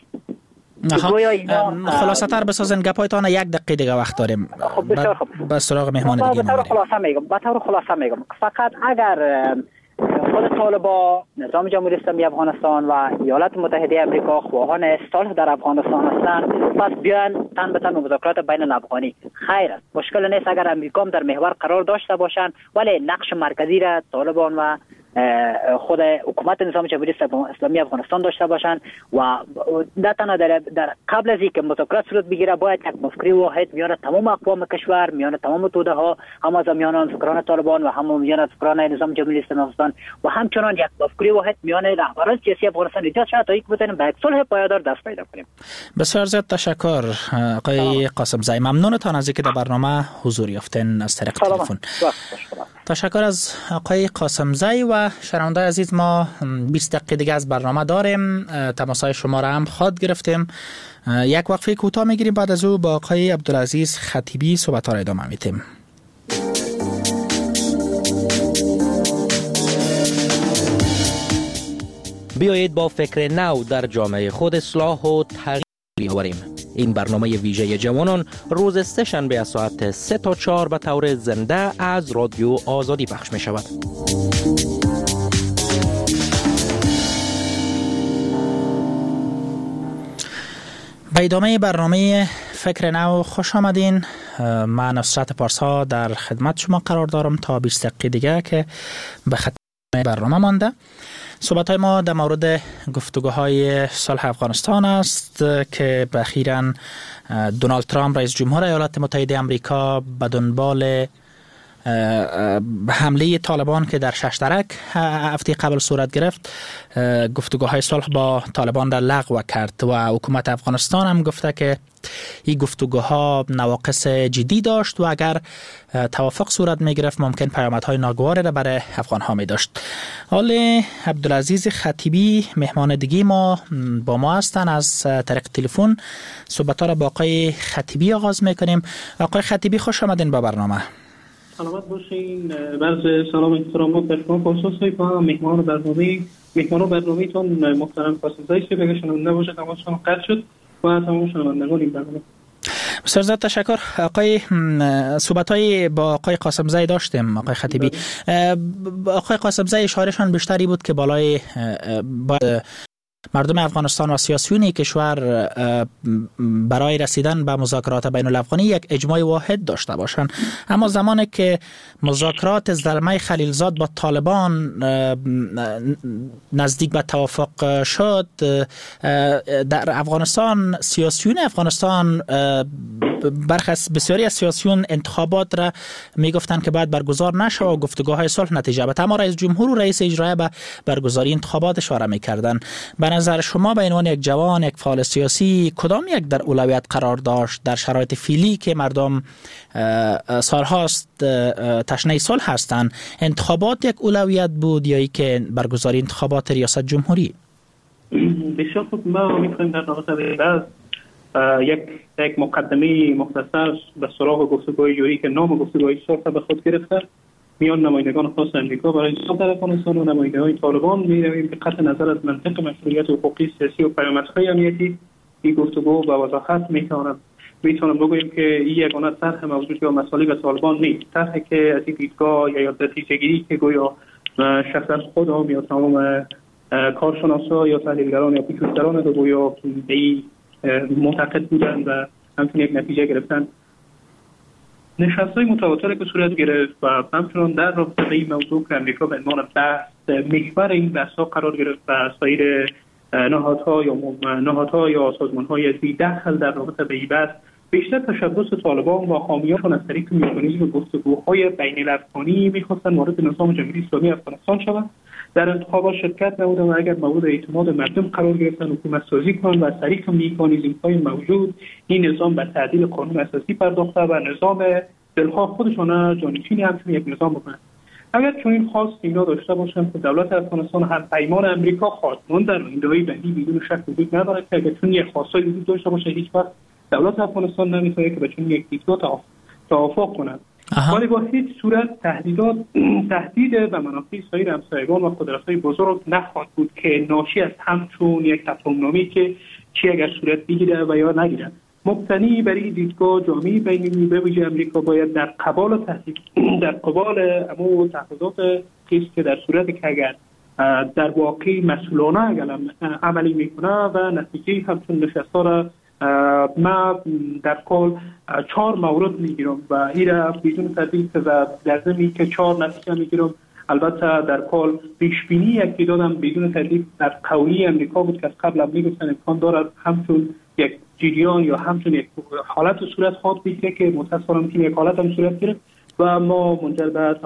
خلاصه تر بسازن گپایتان، یک دقیقه دیگه وقت داریم. خب بسیار خوب. به سراغ مهمان دیگه. به طور خلاصه میگم، به طور خلاصه میگم فقط اگر خود طالبان، نظام جمهوری اسلامی افغانستان و ایالات متحده آمریکا خواهان صلح در افغانستان هستند، پس بیان تن به تن مذاکرات بین الافغانی خیر است. مشکل نیست اگر امریکا هم در محور قرار داشته باشند، ولی نقش مرکزی را طالبان و خود حکومت نظام جمهوری اسلامی افغانستان داشته باشند و نه تنها در, در قبل از اینکه مذاکرات صورت بگیره باید یک مفکوره واحد میان تمام اقوام کشور، میان تمام توده ها، هم از میان فکران طالبان و هم میان فکران نظام جمهوری اسلامی افغانستان و همچنان یک مفکوره واحد میان رهبران سیاسی افغانستان ایجاد شود تا اینکه بتونیم به یک صلح پایدار دست پیدا کنیم. بسیار زیاد تشکر آقای قاسم زای، ممنونتان از اینکه در برنامه حضور یافتین از طریق تلفن. تشکر از آقای قاسم زای. و شنونده عزیز، ما بیست دقیقه دیگه از برنامه داریم، تماسهای شما را هم خواهد گرفتیم. یک وقفه کوتاه میگیریم، بعد از او با آقای عبدالعزیز خطیبی صحبت ها را ادامه میدیم. بیایید با فکر نو در جامعه خود اصلاح و تغییر بیاوریم. این برنامه ویژه جوانان روز سه شنبه از ساعت سه تا چهار به طور زنده از رادیو آزادی پخش می شود. به ادامه برنامه فکر نو خوش آمدین. من نصرت پارسا در خدمت شما قرار دارم تا بیست دقیقه دیگه که به ختم برنامه مانده. صحبت‌های ما در مورد گفتگوهای صلح افغانستان است که اخیراً دونالد ترامپ رئیس جمهور ایالات متحده آمریکا به دنبال حمله طالبان که در ششترک هفته قبل صورت گرفت گفتگوهای صلح با طالبان را لغو کرد و حکومت افغانستان هم گفته که این گفتگوها نواقص جدی داشت و اگر توافق صورت می گرفت ممکن پیامدهای ناگواری را برای افغان ها می داشت. حال عبدالعزیز خطیبی مهمان دیگی ما با ما هستند. از طریق تلفن صحبت ها را با آقای خطیبی آغاز می کنیم. آقای خطیبی خوش آمدین با برنامه. سلامت باشین. بعض سلام احترامات در شما پاسخ با مهمان برنامه مهمان برنامه‌تون محترم قاسمزایی که بگه شنونده باشه تماشاشون قطع شد و تمام شنوندگان این برنامه. بسیار زیاد تشکر. آقای صحبت‌های با آقای قاسمزایی داشتیم. آقای خطیبی، آقای قاسمزایی اشارهشان بیشتری بود که بالای مردم افغانستان و سیاسیون کشور برای رسیدن به مذاکرات بین الافغانی یک اجماع واحد داشته باشند، اما زمانی که مذاکرات زلمه خلیلزاد با طالبان نزدیک به توافق شد، در افغانستان سیاسیون افغانستان برخلاف بسیاری از سیاسیون انتخابات را میگفتند که باید برگزار نشه و گفتگوهای صلح نتیجه بده، اما رئیس جمهور و رئیس اجرایی به برگزاری انتخابات اشاره میکردند. به نظر شما به عنوان یک جوان، یک فعال سیاسی، کدام یک در اولویت قرار داشت در شرایط فعلی که مردم سالهاست تشنه صلح هستند؟ انتخابات یک اولویت بود یا ای که برگزاری انتخابات ریاست جمهوری؟ بسیار خوب. ما می‌خوایم در رابطه با یک یک مقدمه مختصر به سراغ گفتگوهای جویی که نام گفتگوهای صلح به خود گرفته میان نمایندگان خاص امریکا برای صلح در افغانستان و نمایندگان طالبان می‌رویم که قطع نظر از منطق مشروعیت حقوقی سیاسی و پیامدهای امنیتی این گفتگو به وضاحت میتونم میتونم بگویم که این یگانه طرح موضوع یا مسائل به طالبان نیست، طرحی که از این دیدگاه یا نتیجه‌گیری که گویا شخصا خودم یا تمام کارشناسا یا تحلیلگران یا پژوهشگران دو گویا به معتقد بودن و همچنین یک نتیجه گرفتن. نشست‌های متواتر که صورت گرفت و همچنان در رابطه با این موضوع که امریکا به عنوان بحث محور این بحث‌ها قرار گرفت و سایر نهادها یا نهادها یا سازمان‌های بی‌دخل در رابطه با این بحث بیشتر تشبث طالبان و حامیانشان از طریق مکانیزم گفتگوهای بین‌الافغانی می‌خواستند وارد نظام جمهوری اسلامی افغانستان شوند، در انتخابات شرکت نمودن و اگر مورد اعتماد مردم قرار گرفتن حکومت سازی کنند و از طریق مکانیزم‌های موجود این نظام به تعدیل قانون اساسی پرداخته و نظام دلخواه خودشان جانشین همچون یک نظام بکنند. اگر چنین خواست اینا داشته باشند که دولت افغانستان هم پیمان امریکا خواهد ماند، در آینده‌های بعدی بدون شک وجود ندارد که اگر چنین یک خواستایی وجود داشته باشه هیچ وقت دولت افغانستان نمی‌تونه که به چنین یک دیدگاه توافق کند. ولی با هیچ صورت تهدیدات تهدید به منافع سایر همسایگان و قدرت‌های بزرگ نخواهد بود که ناشی از همچون یک تفاهم‌نامه‌ای که چی اگر صورت بگیره و یا نگیره. مبتنی بر این دیدگاه جامعه بین‌المللی به ویژه امریکا باید در قبال تهدید در قبال امو تهدیدات که در صورت که اگر در واقع مسئولانه عملی میکنه و نتیجه همچون نشست‌ها را ما در کل چهار مورد میگیرم و این را بدون تردید و در ضمن که چهار نتیجه میگیرم. البته در کل پیش بینی یک دادم بدون تردید در قولی امریکا بود که از قبل هم میگفتن امکان دارد همچون یک جریان یا همچون یک حالت صورت خواهد بگیره که متأسفانه که یک حالت هم صورت گرفت و ما منجر به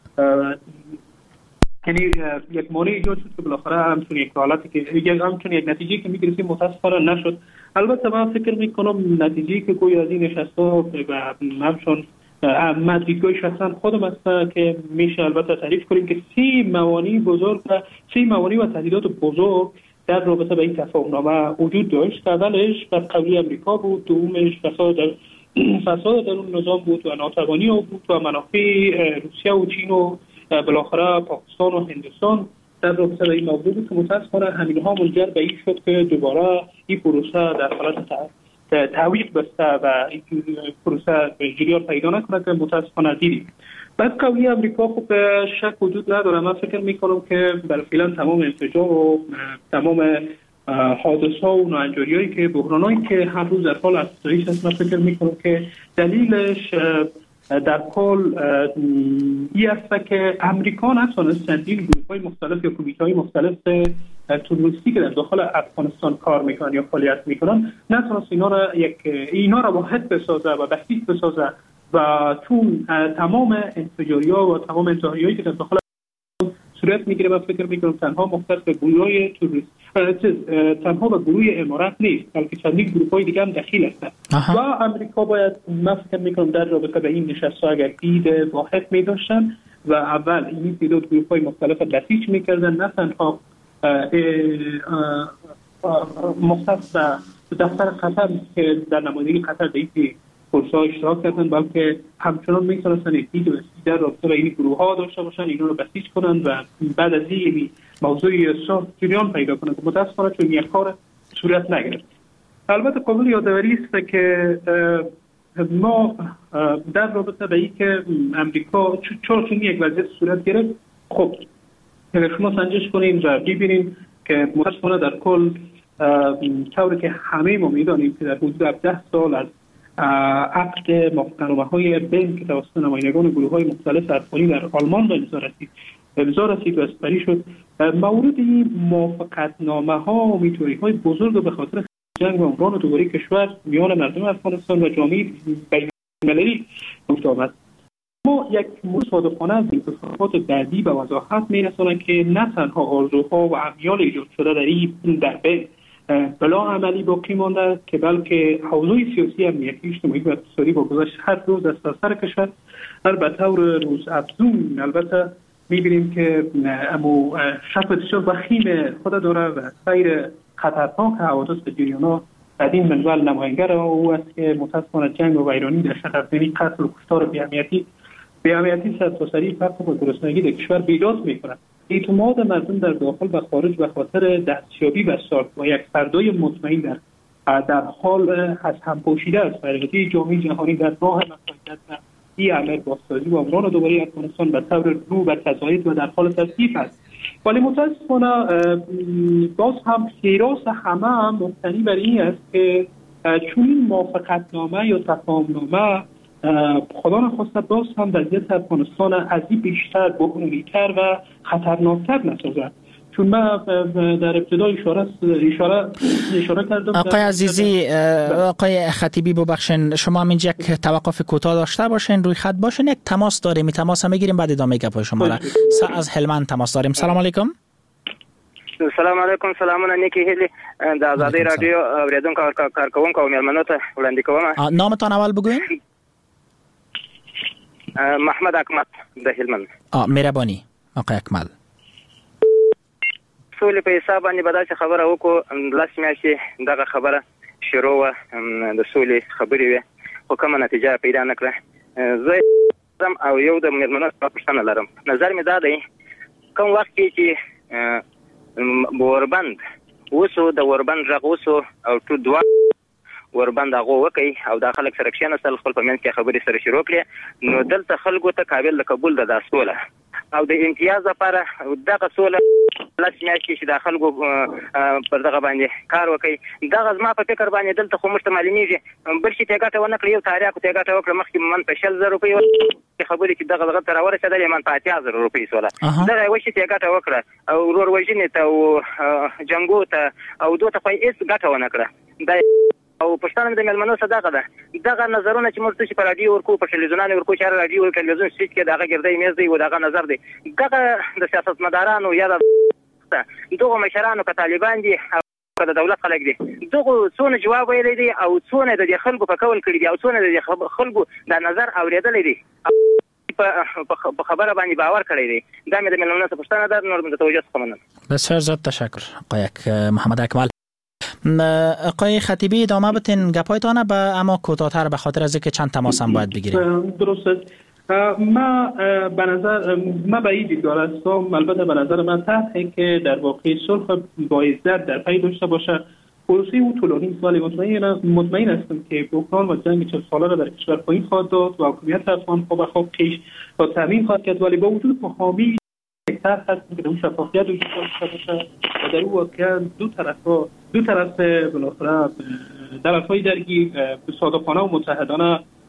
یعنی یک مانع ایجاد شد که بالاخره همچون یک حالتی که همچون یک نتیجه که میگرفتیم متأسفانه نشد. البته من فکر میکنم نتیجه که گویا از این نشست‌ها و همچون من دیدگاه شخصا خودم است که میشه البته تعریف کنیم که سی موانع بزرگ و سی موانع و تهدیدات بزرگ در رابطه با این تفاهم‌نامه وجود داشت. اولش بر قولی امریکا بود، دومش فساد در فساد در اون نظام بود و ناتوانی بود و منافع روسیه و چین و بالاخره پاکستان و هندوستان در رابطه با این موضوع بود که متأسفانه همینها منجر به این شد که دوباره این پروسه در حالت تعویق بسته و این پروسه جریان پیدا نکنه که متأسفانه دیدیم. بعد قولی امریکا خب شک وجود نداره. من فکر میکنم که برای فعلا تمام انفجار و تمام حادثه ها و ناانجاری هایی که بحران هایی که هر روز در حال افزایش هست، من فکر میکنم که دلیلش در کل این است که امریکا نتونست چندین گروه‌های مختلف یا کمیته‌های مختلف تروریستی که در داخل افغانستان کار میکنن یا فعالیت میکنن نتونست اینا را یک اینا را واحد بسازه و بسیط بسازه و چون تمام انفجاری‌ها و تمام انتحاری‌هایی که در داخل صورت میگیره و فکر میکنم تنها مختص به گروه‌های تروریست تنها به گروه امارات نیست بلکه چندین گروه‌های دیگه هم دخیل هستند و امریکا باید من فکر میکنم در رابطه به این نشست‌ها اگر دید واحد می‌داشتن و اول این تعداد گروه‌های مختلف بسیج می‌کردن نه تنها مختص به دفتر قطر که در نمایندگی قطر در این پروسه اشتراک کردن بلکه همچنان میتونستن یک دید وسیع در رابطه با این گروه ها داشته باشن اینا رو بسیج کنن و بعد از این موضوع صلح جریان پیدا کنن که متاسفانه چون یک کار صورت نگرفت. البته قابل یادآوری است که ما در رابطه با اینکه امریکا چرا چون یک وضعیت صورت گرفت خب اگر شما سنجش کنین و ببینین که متاسفانه در کل طوری که همه ما میدانیم که در حدود هفده سال از عقد موافقتنامه‌های بین که توسط نمایندگان گروه‌های مختلف افغانی در آلمان به امضا رسید امضا رسید و اسپری شد مورد این موافقتنامه‌ها میتوری‌های بزرگ به خاطر جنگ و عمران و دوباره کشور میان مردم افغانستان و جامعه بین‌المللی وجود آمد. ما یک مورد صادقانه از انتخابات بعدی به وضاحت می‌رسانند که نه تنها آرزوها و امیال ایجاد شده در این در بین بلا عملی باقی مانده که بلکه اوضاع سیاسی، امنیتی، اجتماعی و اقتصادی با گذشت هر روز از سر کشور به طور روز افزون البته می‌بینیم که امو شک بسیار وخیم خود داره و سیر خطرناک حوادث به جریان‌ها در این منوال نماینگر او است که متأسفانه جنگ و ویرانی در شهرستانی قتل و کشتار بی‌اهمیتی بی‌اهمیتی سرتاسری فقر و گرسنگی در کشور بیداد می‌کند. اعتماد مردم در داخل و خارج به خاطر دستیابی به صلح و یک فردای مطمئن در در حال از هم پوشیده است. فرقتی جامعه جهانی در راه مساعدت و این عمل بازسازی و عمران دوباره افغانستان به طور رو و تضاعف و در حال تصدیق است. ولی متاسفانه باز هم خیراس همه هم مبتنی بر این است که چون این موافقتنامه یا تفاهمنامه خدا نخواسته باز هم وضعیت افغانستان از این بیشتر بحرانی‌تر و خطرناکتر نسازد. چون من در ابتدا اشاره اشاره اشاره کردم آقای عزیزی آقای خطیبی ببخشین شما هم اینجا یک توقف کوتاه داشته باشین روی خط باشین یک تماس داریم می تماس هم میگیریم بعد ادامه گپ شما را از هلمند تماس داریم. سلام علیکم. سلام علیکم سلامونه نیکی هیلی د آزادی رادیو اوریدونکو کارکوونکو او میلمنو ته وړاندې کوم. نامتان اول بگوین. محمد اکمل د هلمند. آ مهربانی آقای اکمل. سولې په حساب باندې به داسې خبره وکړو لاس میاشتې دغه خبره شروع وه د سولې خبرې وې خو کومه نتیجه پیدا نه کړه. زه او یو د میرمنو پوښتنه لرم. نظر مې دا دی کوم وخت کې چې وربند اوسو د وربند غږ اوسو او ټو دوه وربند هغه وکي او د خلک سره کښېناستل خپل په منځ کې خبرې سره شروع کړې نو دلته خلکو ته قابل د قبول د داسوله او د امتیاز لپاره دغه سوله لاس میاشتې چې د خلکو پر دغه باندې کار وکړي دغه زما په فکر باندې دلته خو موږ ته معلومیږي بل شي ته ګټه ونه کړي یو تاریخ ته ګټه وکړه مخکې من په شل زره روپۍ خبرې چې دغه دغه تر ورسېدلې من په اتیا زره روپۍ سوله دغه یو شي ته ګټه وکړه او ورور وژنې ته او جنګو ته او دوی ته خو هېڅ ګټه ونه کړه دا او پښتانه د ملمنو صدقه ده دغه نظرونه چې موږ چې په رادیو ورکو په ټلویزیونانو ورکو چې رادیو او ټلویزیون سټیج کې دغه ګرځي میز دی او دغه نظر دی دغه د سیاستمدارانو یا د دغه مشرانو که طالبان دي او د دولت خلک دي دغه څونه جواب ویلی دی او څونه د خلکو په کول کړی دي او څونه د خلکو د نظر اوریدل دي په خبره باندې باور کړی دی دا مې د ملمنو څخه پښتنه ده نور د توجه څخه مننه. بسیار زیاد تشکر آقای محمد اکمل. آقای خطیبی ادامه بتین گپایتان به اما کوتاه‌تر به خاطر از اینکه چند تماس هم باید بگیریم. درست است. ما به نظر ما به این دیدگاه هستم البته به نظر من طرحی که در واقع صلح با عزت در پی داشته باشه پروسه او طولانی است ولی مطمئن مطمئن هستم که بحران و جنگ چهل ساله را در کشور پایین خواهد داد و حکومت افغان خود به خود پیش و تامین خواهد کرد ولی با وجود فهامی طرح هست که اون شفافیت وجود داشته باشه و در او واقعا دو طرف دو طرف بالاخره طرف‌های درگیر صادقانه و متحدانه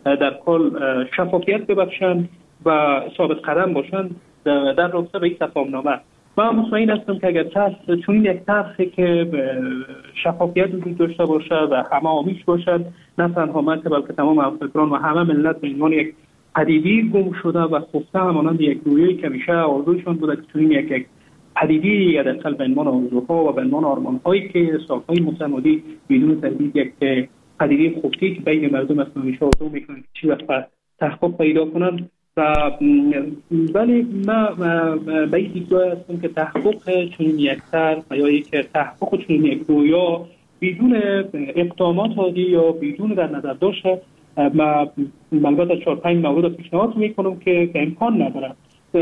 در کل شفافیت ببخشند و ثابت قدم باشند در رابطه به این تفاهم‌نامه. من مطمئن هستم که اگر طرح چون یک طرحی که شفافیت وجود داشته باشه و همه آمیز باشد، نه تنها من که بلکه تمام افکاران و همه ملت به عنوان یک پدیده گم شده و خفته همانند یک رویایی که میشه آرزوشان بوده که چون یک یک پدیده حداقل به عنوان آرزوها و به عنوان آرمان‌هایی که سال‌های متمادی بدون تردید یک پدیده خفته که بین مردم است و میشه آرزو میکنند چی وقت تحقق پیدا کنند. و ولی ما به این دیدگاه هستم که تحقق چنین یک طرح یا یک تحقق چنین یک رویا بدون اقدامات عادی یا بدون در نظر داشته، ما البته چهار پنج مورد پیشنهاد میکنم که امکان نداره.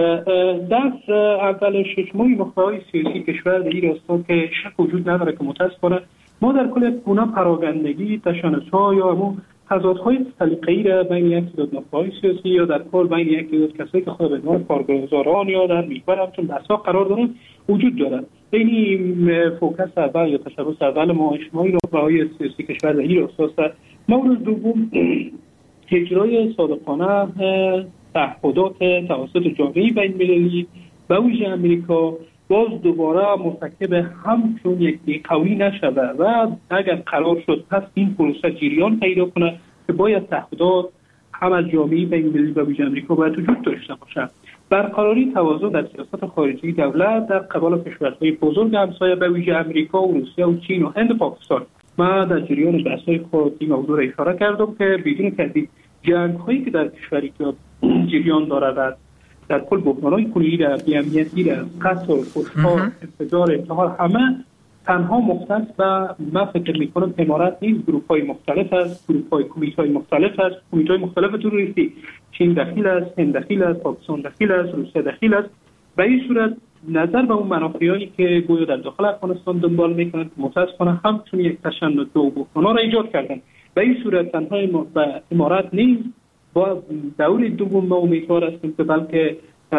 در اول ششموی مقطعهای سیاسی کشور در این راستا که شک وجود نداره که متاسفانه ما در کل یک گونه پراگندگی، تشنج‌ها یا همون تضادهای سلیقه‌ای را بین یک تعداد نخبه‌های سیاسی یا در کل بین یک تعداد کسایی که خود به عنوان کارگزاران یا در محور همچون بحث‌ها قرار دارند وجود دارد. این فوکس اول یا تشخص اول ما اجتماعی نخبه‌های سیاسی کشور در این راستا. مورد دوم اجرای صادقانه تعهدات توسط جامعه بین‌المللی به ویژه امریکا باز دوباره مرتکب همچون یک قوی نشود و اگر قرار شد پس این پروسه جریان پیدا کنه که باید تعهدات هم از جامعه بین‌المللی و ویژه امریکا باید وجود داشته باشد. برقراری توازن در سیاست خارجی دولت در قبال کشورهای بزرگ همسایه به ویژه امریکا و روسیه و چین و هند و پاکستان. من در جریان بحث‌های خود این موضوع را اشاره کردم که بدون تردید جنگ‌هایی که در کشوری که جریان دارد در کل بحران‌های کلی را بی‌امنیتی را قتل، کشتار، انفجار، انتحار همه تنها مختص و من فکر می‌کنم امارات نیست، گروه‌های مختلف است، گروه‌های کمیته‌های مختلف است، کمیته‌های مختلف تروریستی، چین دخیل است، هند دخیل است، پاکستان دخیل است، روسیه دخیل است. به این صورت نظر به اون منافعی که گویا در داخل افغانستان دنبال می‌کنند متأسفانه همچون یک تشنج و بحران را ایجاد کردند. به این صورت تنها امارات نیست، با دور دوم ما امیدوار هستیم که بلکه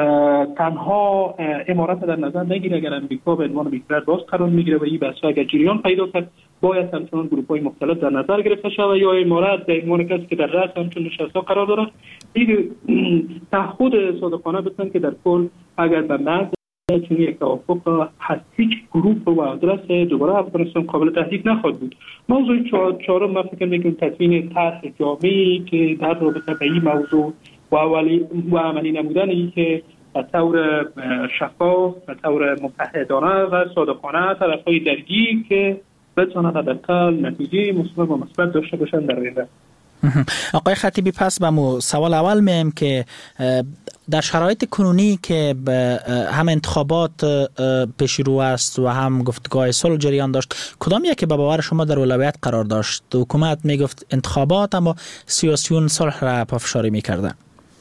تنها امارات در نظر نگیره اگر امریکا به عنوان محور باز قرار میگیره و این بحث اگر جریان پیدا کرد باید همچنان گروه‌های مختلف در نظر گرفته شود یا امارات به عنوان کسی که در رأس همچون نشست‌ها قرار دارد این تعهد صادقانه بتن که در کل اگر به مرز چون یک توافق هست هیچ گروه و آدرس دوباره افغانستان قابل تهدید نخواهد بود. موضوع چهارم من فکر می‌کنم تدوین طرح جامعی که در رابطه با این موضوع و عملی و عملی نمودن این که به طور شفاف، به طور متحدانه و صادقانه طرف‌های درگیر که بتوانند حداقل نتیجه مثبت و مثبت داشته باشند در آینده. آقای خطیبی پس به مو سوال اول میم که در شرایط کنونی که هم انتخابات پیش رو است و هم گفتگاه صلح جریان داشت، کدام یکی به باور شما در اولویت قرار داشت؟ حکومت میگفت انتخابات اما سیاسیون صلح را پافشاری میکردن.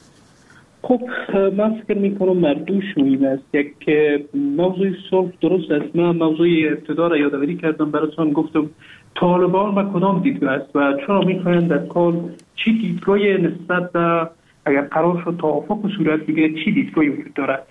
خب من فکر میکنم مردوش این است یک موضوع صلح درست است. من موضوع ابتدا را یادآوری کردم براتون، گفتم طالبان و کدام دیدگاه است و چرا میخواهند در کل چی دیدگاهی نسبت به اگر قرار شد توافق صورت بگیره چی دیدگاهی وجود دارد.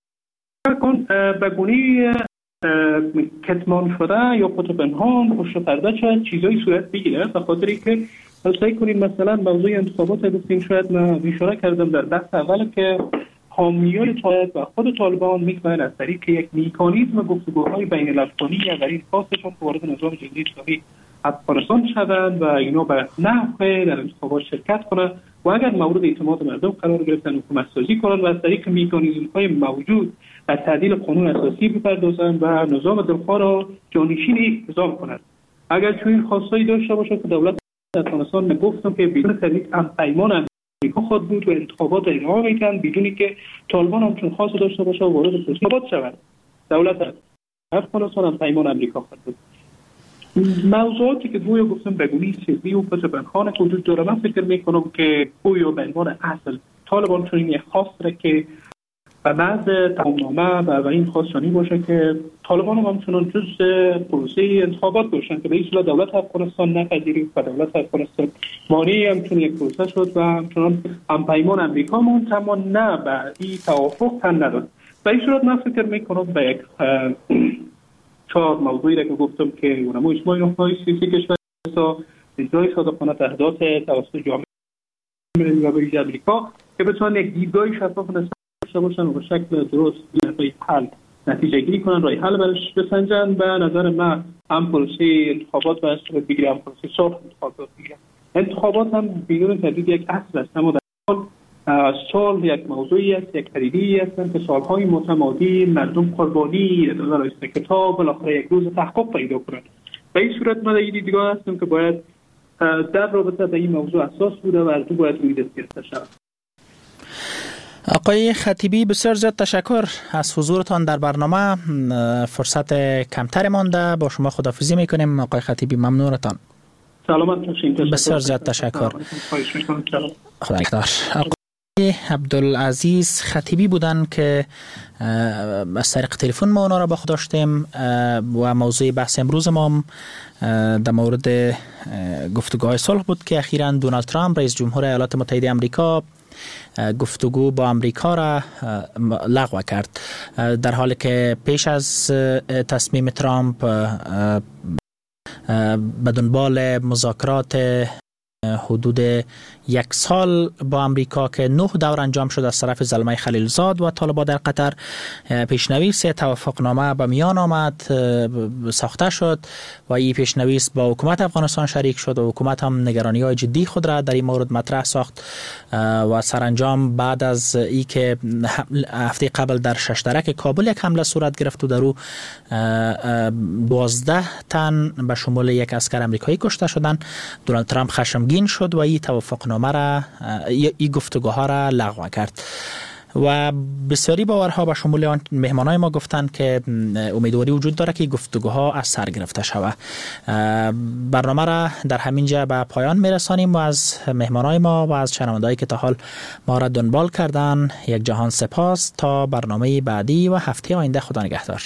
به گونه کتمان شده یا خود پنهان پشت پرده شاید چیزایی صورت بگیره به خاطری که سعی کنیم مثلا موضوع انتخابات گفتیم شاید من اشاره کردم در بحث اول که حامیان طالب و خود طالبان میخواهند از طریق یک مکانیزم گفتگوهای بین الافغانی یا در این خاصشون که وارد نظام جمهوری اسلامی افغانستان شوند و اینا به نحو در انتخابات شرکت کنند و اگر مورد اعتماد مردم قرار گرفتن حکومت سازی کنند و از طریق مکانیزم های موجود از تعدیل قانون اساسی بپردازند و نظام دلخواه را جانشین نظام کنند. اگر چنین خواستایی داشته باشد که دولت افغانستان میگفتم که بدون تردید هم پیمان امریکا خود بود و انتخابات اجرا میکرد بدونی که طالبان هم چون خواست داشته باشه و وارد انتخابات شود. دولت افغانستان هم پیمان امریکا خود بود. موضوعاتی که گویا گفتم بگونی سیاسی و پسبنخانه که وجود داره من فکر میکنم که گویا به عنوان اصل طالبان چون این خواست را که به محض تمامنامه و این خواستانی باشه که طالبان هم چنان جز پروسه انتخابات باشن که به این صورت دولت افغانستان نپذیرید و دولت افغانستان مانعی همچون یک پروسه شد و همچنان همپیمان امریکا موند اما نه به این توافق تن نداد. به این صورت من فکر میکنم به یک چهار موضوعی را که گفتم که اونمو اجتماعی نخبه‌های سیاسی کشور اجرای صادقانه تعهدات توسط جامعه ملی و بریج امریکا که بتونن یک دیدگاه شفاف داشته باشن و به شکل درست رای حل نتیجه گیری کنن، رای حل برش بسنجن. به نظر من هم پروسه انتخابات باید صورت بگیره، هم پروسه صلح انتخابات بگیره. انتخابات هم بدون تردید یک اصل است، اما در حال صلح یک موضوعی است، یک پدیده‌ای است که سالهای متمادی مردم قربانی دادن است که تا بالاخره یک روز تحقق پیدا کنند. به این صورت من این دیدگاه هستم که باید در رابطه با این موضوع اساس بوده و از او باید روی دست گرفته شود. آقای خطیبی بسیار زیاد تشکر از حضورتان در برنامه. فرصت کمتر مانده، با شما خداحافظی میکنیم. آقای خطیبی ممنونتان. سلامت باشین. بسیار زیاد تشکر. خدا نگهدار. آقای عبدالعزیز خطیبی بودند که از طریق تلفن ما اونا را با خود داشتیم و موضوع بحث امروز ما در مورد گفتگوهای صلح بود که اخیراً دونالد ترامپ رئیس جمهور ایالات متحده آمریکا گفتگو با آمریکا را لغو کرد، در حالی که پیش از تصمیم ترامپ به دنبال مذاکرات حدود یک سال با آمریکا که نه دور انجام شد از طرف زلمه خلیلزاد و طالبان در قطر، پیشنویس توافقنامه به میان آمد، ساخته شد و این پیشنویس با حکومت افغانستان شریک شد و حکومت هم نگرانی‌های جدی خود را در این مورد مطرح ساخت و سرانجام بعد از ای که هفته قبل در ششترک کابل یک حمله صورت گرفت و در او دوازده تن به شمول یک اسکر آمریکایی کشته شدند، دونالد ترامپ خشمگین شد و این توافقنامه را این گفتگوها را لغو کرد و بسیاری باورها به شمول مهمانای ما گفتند که امیدواری وجود داره که گفتگوها از سر گرفته شود. برنامه را در همین جا به پایان میرسانیم و از مهمانای ما و از شنوندهایی که تا حال ما را دنبال کردن یک جهان سپاس. تا برنامه بعدی و هفته آینده خدا نگهدار.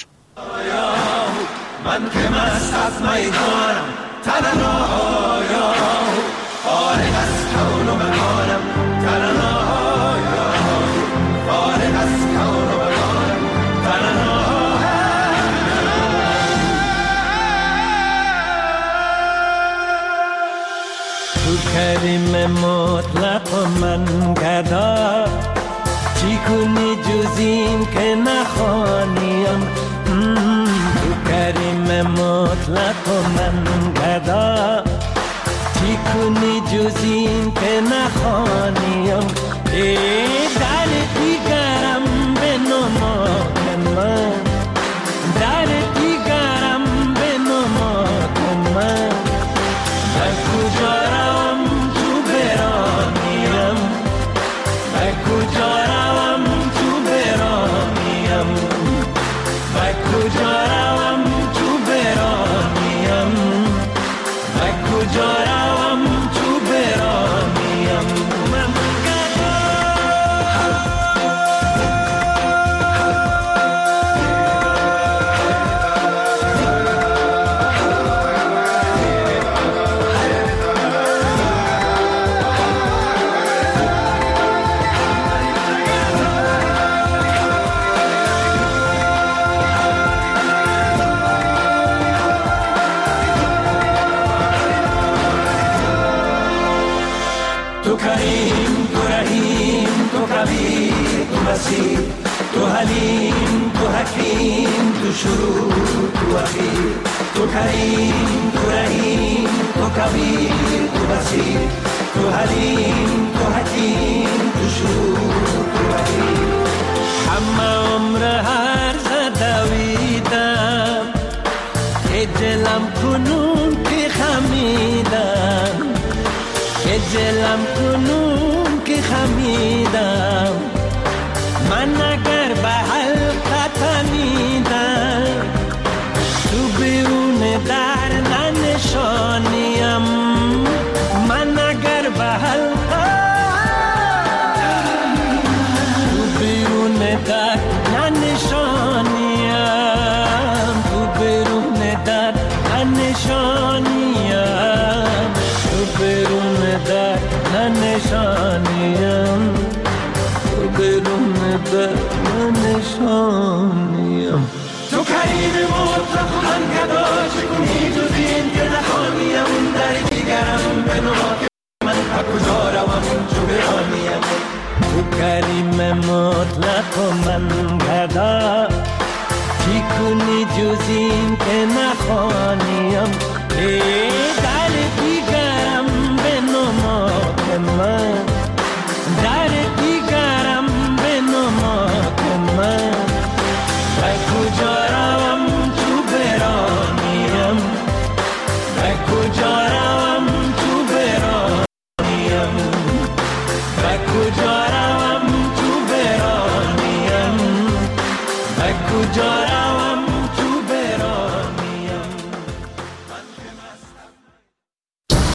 من که مست از میدانم تنها فارغ از کون و مکانم، تنها فارغ از کون و مکانم، تنها. تو کریم مطلق و من گدا، چی کنی جز این که نخوانیم؟ تو کریم مطلق و من گدا، چی کنی جز این که نخوانیم؟ ای در دیگرم به نما من، در دیگرم به نما من، من کجا روم تو برانیم، من کجا روم تو برانیم، من کجا روم تو برانیم، من کجا روم تو برانیم. تو کریم، تو رحیم، تو کبیر، تو مسیح، تو حلیم، تو حکیم، تو شروع، تو اخیر. تو کریم، تو رحیم، تو کبیر، تو مسیح، تو حلیم، تو حکیم، تو شروع، تو اخیر. همه عمر هر زدویدم که دلم کنون که خمیدم، که دلم کنون که خمیدم. من اگر به حلقت میدم، تو بیرون در ننشانیم. من اگر به حلقت، تو بیرون در ننشانیم، تو بیرون در ننشانیم، تو بیرون در ننشانیم، تو بیرون در ننشانیم. تو کریم مطلق من گدا، چکنی جز این که نخوانیم؟ در دیگرم به نما من کجا روم چو جز این که نخوانی